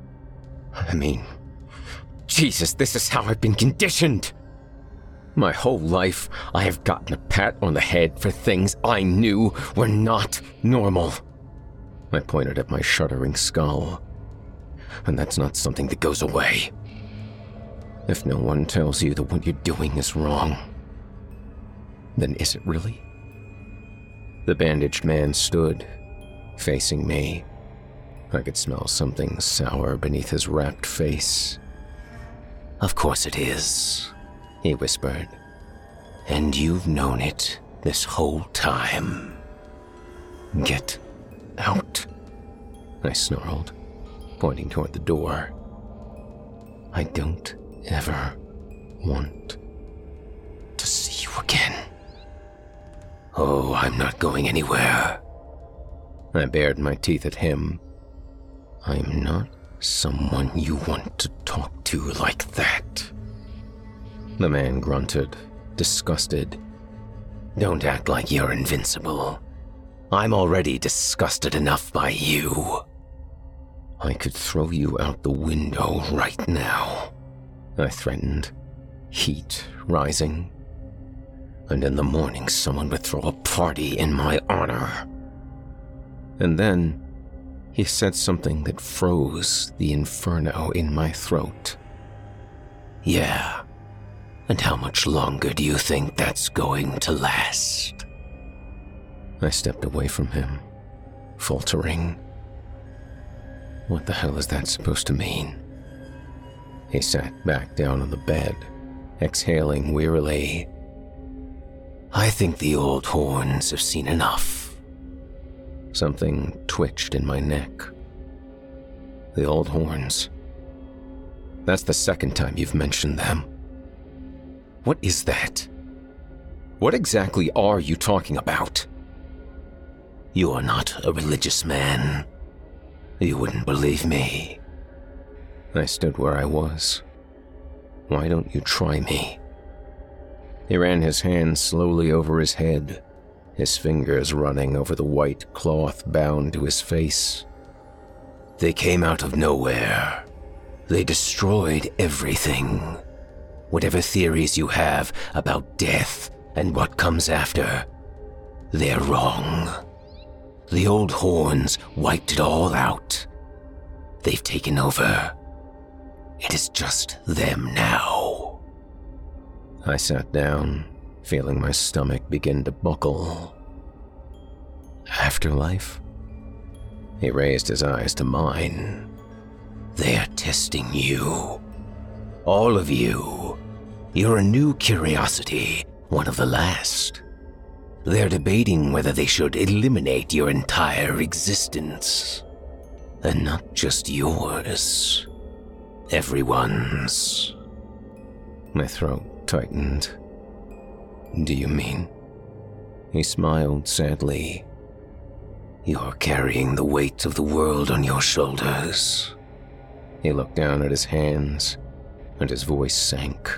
I mean, Jesus, this is how I've been conditioned. My whole life, I have gotten a pat on the head for things I knew were not normal. I pointed at my shuddering skull. And that's not something that goes away. If no one tells you that what you're doing is wrong, then is it really? The bandaged man stood, facing me. I could smell something sour beneath his wrapped face. Of course it is, he whispered. And you've known it this whole time. Get out, I snarled, pointing toward the door. I don't ever want to see you again. Oh, I'm not going anywhere. I bared my teeth at him. I'm not someone you want to talk to like that. The man grunted, disgusted. Don't act like you're invincible. I'm already disgusted enough by you. I could throw you out the window right now, I threatened, heat rising. And in the morning someone would throw a party in my honor. And then he said something that froze the inferno in my throat. Yeah, and how much longer do you think that's going to last? I stepped away from him, faltering. What the hell is that supposed to mean? He sat back down on the bed, exhaling wearily. I think the old horns have seen enough. Something twitched in my neck. The old horns. That's the second time you've mentioned them. What is that? What exactly are you talking about? You are not a religious man. You wouldn't believe me. I stood where I was. Why don't you try me? He ran his hand slowly over his head, his fingers running over the white cloth bound to his face. They came out of nowhere. They destroyed everything. Whatever theories you have about death and what comes after, they're wrong. The old horns wiped it all out. They've taken over. It is just them now. I sat down, feeling my stomach begin to buckle. Afterlife? He raised his eyes to mine. They're testing you. All of you. You're a new curiosity, one of the last. They're debating whether they should eliminate your entire existence. And not just yours. Everyone's. My throat tightened. Do you mean? He smiled sadly. You're carrying the weight of the world on your shoulders. He looked down at his hands, and his voice sank.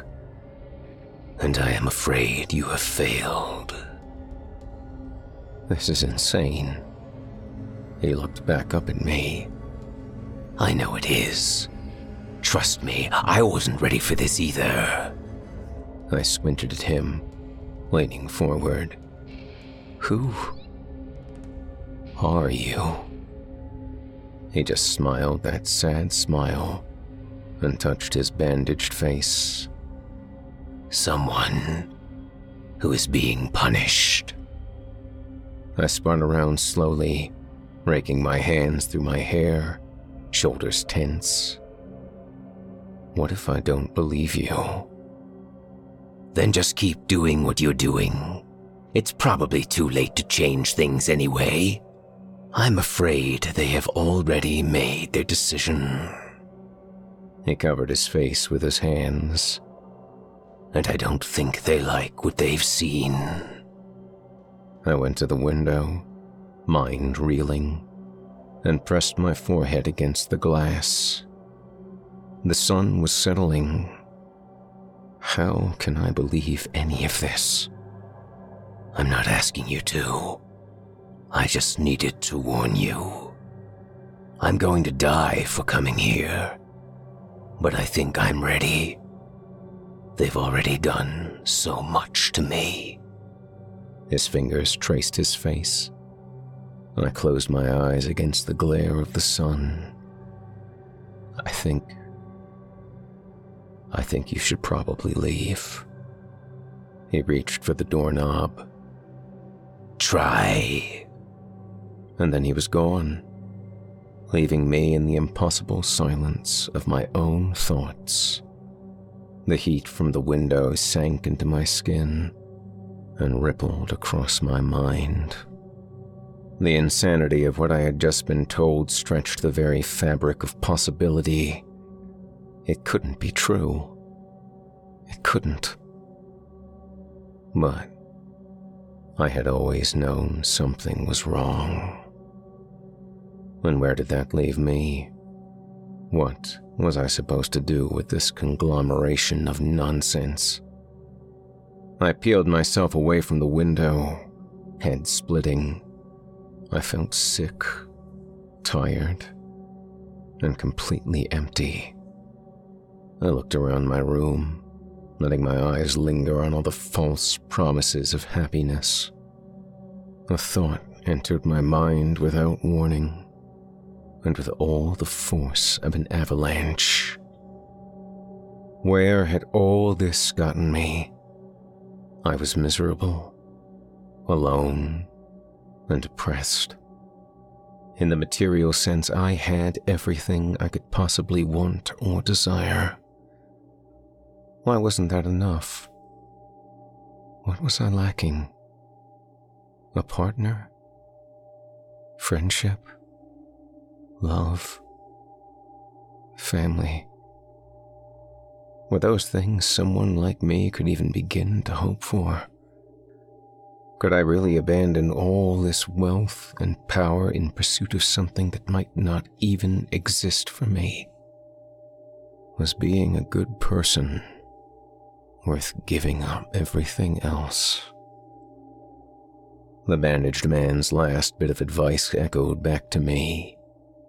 And I am afraid you have failed. This is insane. He looked back up at me. I know it is. Trust me, I wasn't ready for this either. I squinted at him, leaning forward. Who are you? He just smiled that sad smile and touched his bandaged face. Someone who is being punished. I spun around slowly, raking my hands through my hair, shoulders tense. What if I don't believe you? Then just keep doing what you're doing. It's probably too late to change things anyway. I'm afraid they have already made their decision. He covered his face with his hands. And I don't think they like what they've seen. I went to the window, mind reeling, and pressed my forehead against the glass. The sun was settling. How can I believe any of this? I'm not asking you to. I just needed to warn you. I'm going to die for coming here, but I think I'm ready. They've already done so much to me. His fingers traced his face. I closed my eyes against the glare of the sun. I think... I think you should probably leave. He reached for the doorknob. Try. And then he was gone, leaving me in the impossible silence of my own thoughts. The heat from the window sank into my skin and rippled across my mind. The insanity of what I had just been told stretched the very fabric of possibility. It couldn't be true. It couldn't. But I had always known something was wrong. And where did that leave me? What was I supposed to do with this conglomeration of nonsense? I peeled myself away from the window, head splitting. I felt sick, tired, and completely empty. I looked around my room, letting my eyes linger on all the false promises of happiness. A thought entered my mind without warning, and with all the force of an avalanche. Where had all this gotten me? I was miserable, alone, and depressed. In the material sense, I had everything I could possibly want or desire. Why wasn't that enough? What was I lacking? A partner? Friendship? Love? Family? Were those things someone like me could even begin to hope for? Could I really abandon all this wealth and power in pursuit of something that might not even exist for me? Was being a good person worth giving up everything else? The bandaged man's last bit of advice echoed back to me.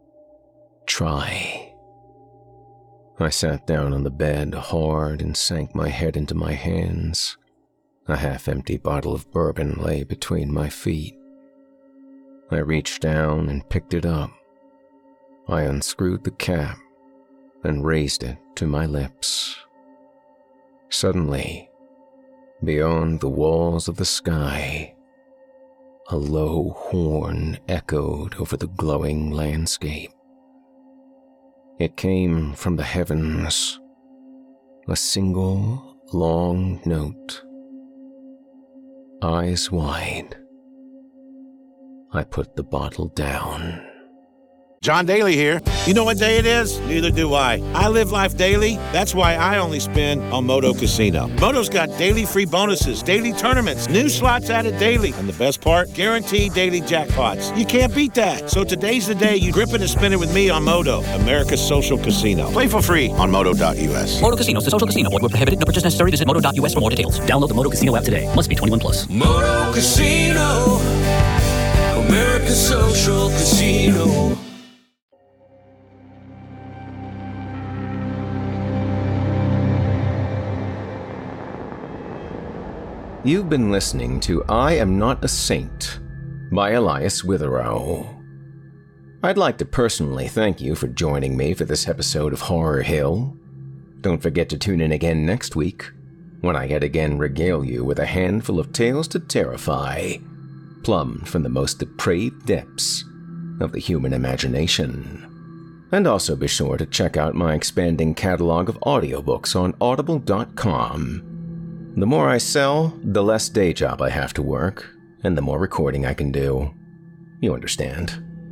Try. I sat down on the bed hard and sank my head into my hands. A half-empty bottle of bourbon lay between my feet. I reached down and picked it up. I unscrewed the cap and raised it to my lips. Suddenly, beyond the walls of the sky, a low horn echoed over the glowing landscape. It came from the heavens, a single long note. Eyes wide, I put the bottle down. John Daly here. You know what day it is? Neither do I. I live life daily. That's why I only spin on Moto Casino. Moto's got daily free bonuses, daily tournaments, new slots added daily, and the best part, guaranteed daily jackpots. You can't beat that. So today's the day you grip it and spin it with me on Moto, America's social casino. Play for free on moto dot u s. Moto Casino is a social casino. Void where prohibited. No purchase necessary. Visit moto dot u s for more details. Download the Moto Casino app today. Must be twenty-one plus. Moto Casino, America's social casino. You've been listening to I Am Not a Saint by Elias Witherow. I'd like to personally thank you for joining me for this episode of Horror Hill. Don't forget to tune in again next week, when I yet again regale you with a handful of tales to terrify, plumbed from the most depraved depths of the human imagination. And also be sure to check out my expanding catalog of audiobooks on audible dot com. The more I sell, the less day job I have to work, and the more recording I can do. You understand.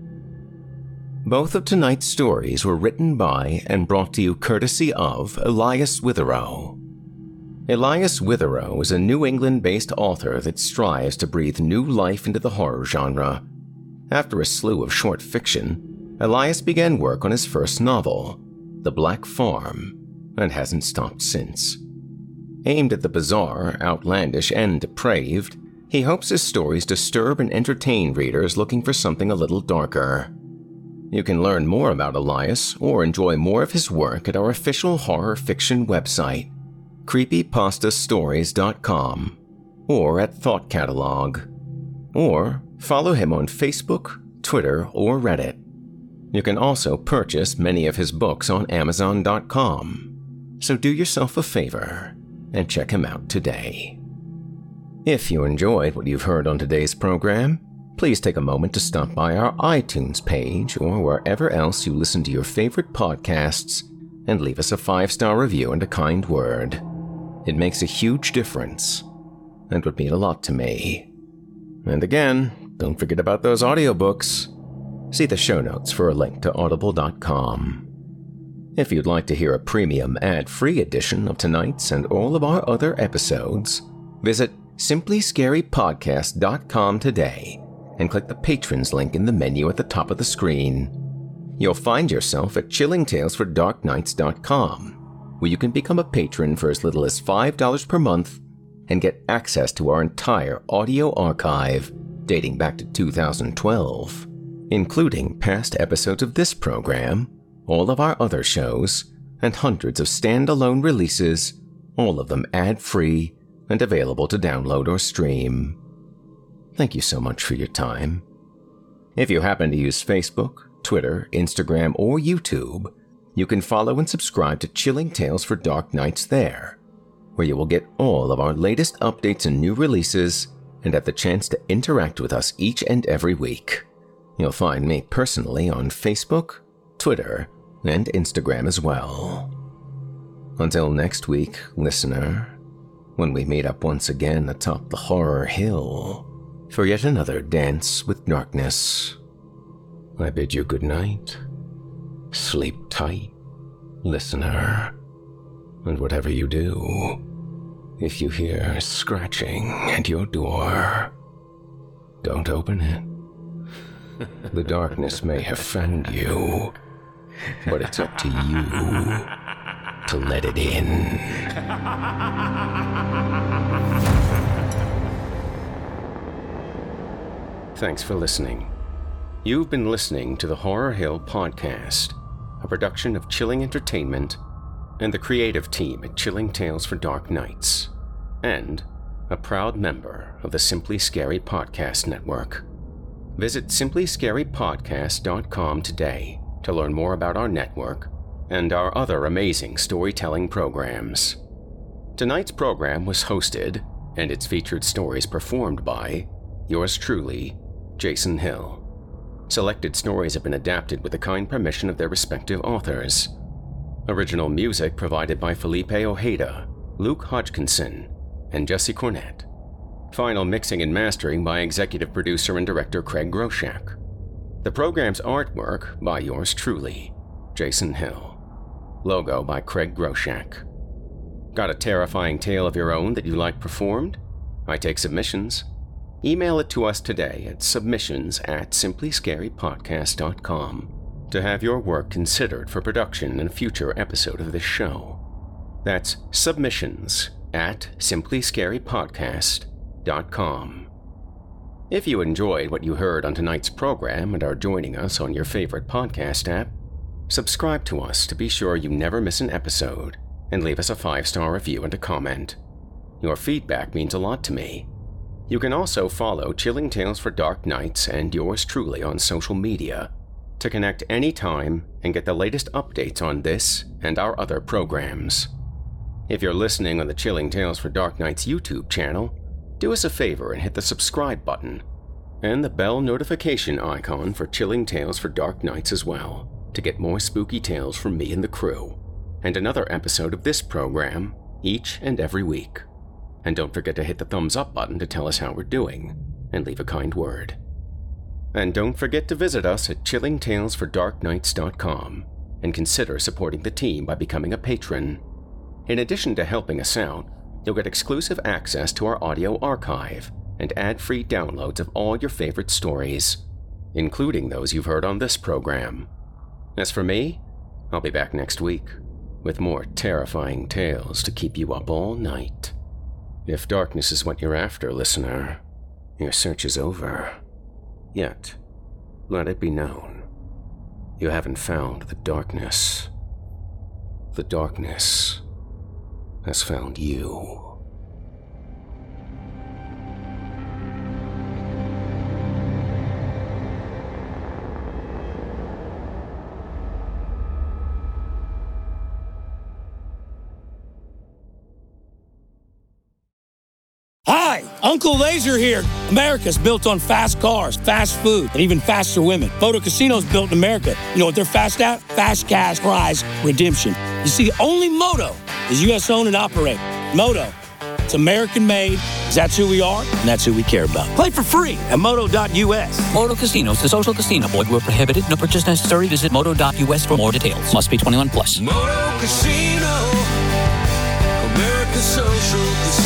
Both of tonight's stories were written by and brought to you courtesy of Elias Witherow. Elias Witherow is a New England-based author that strives to breathe new life into the horror genre. After a slew of short fiction, Elias began work on his first novel, The Black Farm, and hasn't stopped since. Aimed at the bizarre, outlandish, and depraved, he hopes his stories disturb and entertain readers looking for something a little darker. You can learn more about Elias or enjoy more of his work at our official horror fiction website, creepy pasta stories dot com, or at Thought Catalog. Or follow him on Facebook, Twitter, or Reddit. You can also purchase many of his books on amazon dot com. So do yourself a favor and check him out today. If you enjoyed what you've heard on today's program, please take a moment to stop by our iTunes page or wherever else you listen to your favorite podcasts and leave us a five-star review and a kind word. It makes a huge difference and would mean a lot to me. And again, don't forget about those audiobooks. See the show notes for a link to audible dot com. If you'd like to hear a premium ad-free edition of tonight's and all of our other episodes, visit simply scary podcast dot com today and click the Patrons link in the menu at the top of the screen. You'll find yourself at chilling tales for dark nights dot com, where you can become a patron for as little as five dollars per month and get access to our entire audio archive dating back to two thousand twelve, including past episodes of this program, all of our other shows, and hundreds of standalone releases, all of them ad-free and available to download or stream. Thank you so much for your time. If you happen to use Facebook, Twitter, Instagram, or YouTube, you can follow and subscribe to Chilling Tales for Dark Nights there, where you will get all of our latest updates and new releases and have the chance to interact with us each and every week. You'll find me personally on Facebook, Twitter, and Instagram as well. Until next week, listener, when we meet up once again atop the horror hill for yet another dance with darkness, I bid you good night. Sleep tight, listener. And whatever you do, if you hear scratching at your door, don't open it. The darkness may have found you, but it's up to you to let it in. Thanks for listening. You've been listening to the Horror Hill Podcast, a production of Chilling Entertainment and the creative team at Chilling Tales for Dark Nights, and a proud member of the Simply Scary Podcast Network. Visit simply scary podcast dot com today to learn more about our network and our other amazing storytelling programs. Tonight's program was hosted, and its featured stories performed by yours truly, Jason Hill. Selected stories have been adapted with the kind permission of their respective authors. Original music provided by Felipe Ojeda, Luke Hodgkinson, and Jesse Cornett. Final mixing and mastering by executive producer and director Craig Groshak. The program's artwork by yours truly, Jason Hill. Logo by Craig Groshak. Got a terrifying tale of your own that you like performed? I take submissions. Email it to us today at submissions at simply scary podcast dot com to have your work considered for production in a future episode of this show. That's submissions at simply scary podcast dot com. If you enjoyed what you heard on tonight's program and are joining us on your favorite podcast app, subscribe to us to be sure you never miss an episode and leave us a five-star review and a comment. Your feedback means a lot to me. You can also follow Chilling Tales for Dark Nights and yours truly on social media to connect anytime and get the latest updates on this and our other programs. If you're listening on the Chilling Tales for Dark Nights YouTube channel, do us a favor and hit the subscribe button and the bell notification icon for Chilling Tales for Dark Nights as well to get more spooky tales from me and the crew, and another episode of this program each and every week. And don't forget to hit the thumbs up button to tell us how we're doing, and leave a kind word. And don't forget to visit us at chilling tales for dark nights dot com and consider supporting the team by becoming a patron. In addition to helping us out, you'll get exclusive access to our audio archive and ad-free downloads of all your favorite stories, including those you've heard on this program. As for me, I'll be back next week with more terrifying tales to keep you up all night. If darkness is what you're after, listener, your search is over. Yet, let it be known, you haven't found the darkness. The darkness has found you. Hi, Uncle Laser here. America's built on fast cars, fast food, and even faster women. Moto Casino's built in America. You know what they're fast at? Fast cash prize redemption. You see, only Moto is U S owned and operated. Moto, it's American made, because that's who we are, and that's who we care about. Play for free at moto dot U S. Moto Casinos, the social casino. Void where prohibited. No purchase necessary. Visit moto dot U S for more details. Must be twenty-one plus. Moto Casino, America's social casino.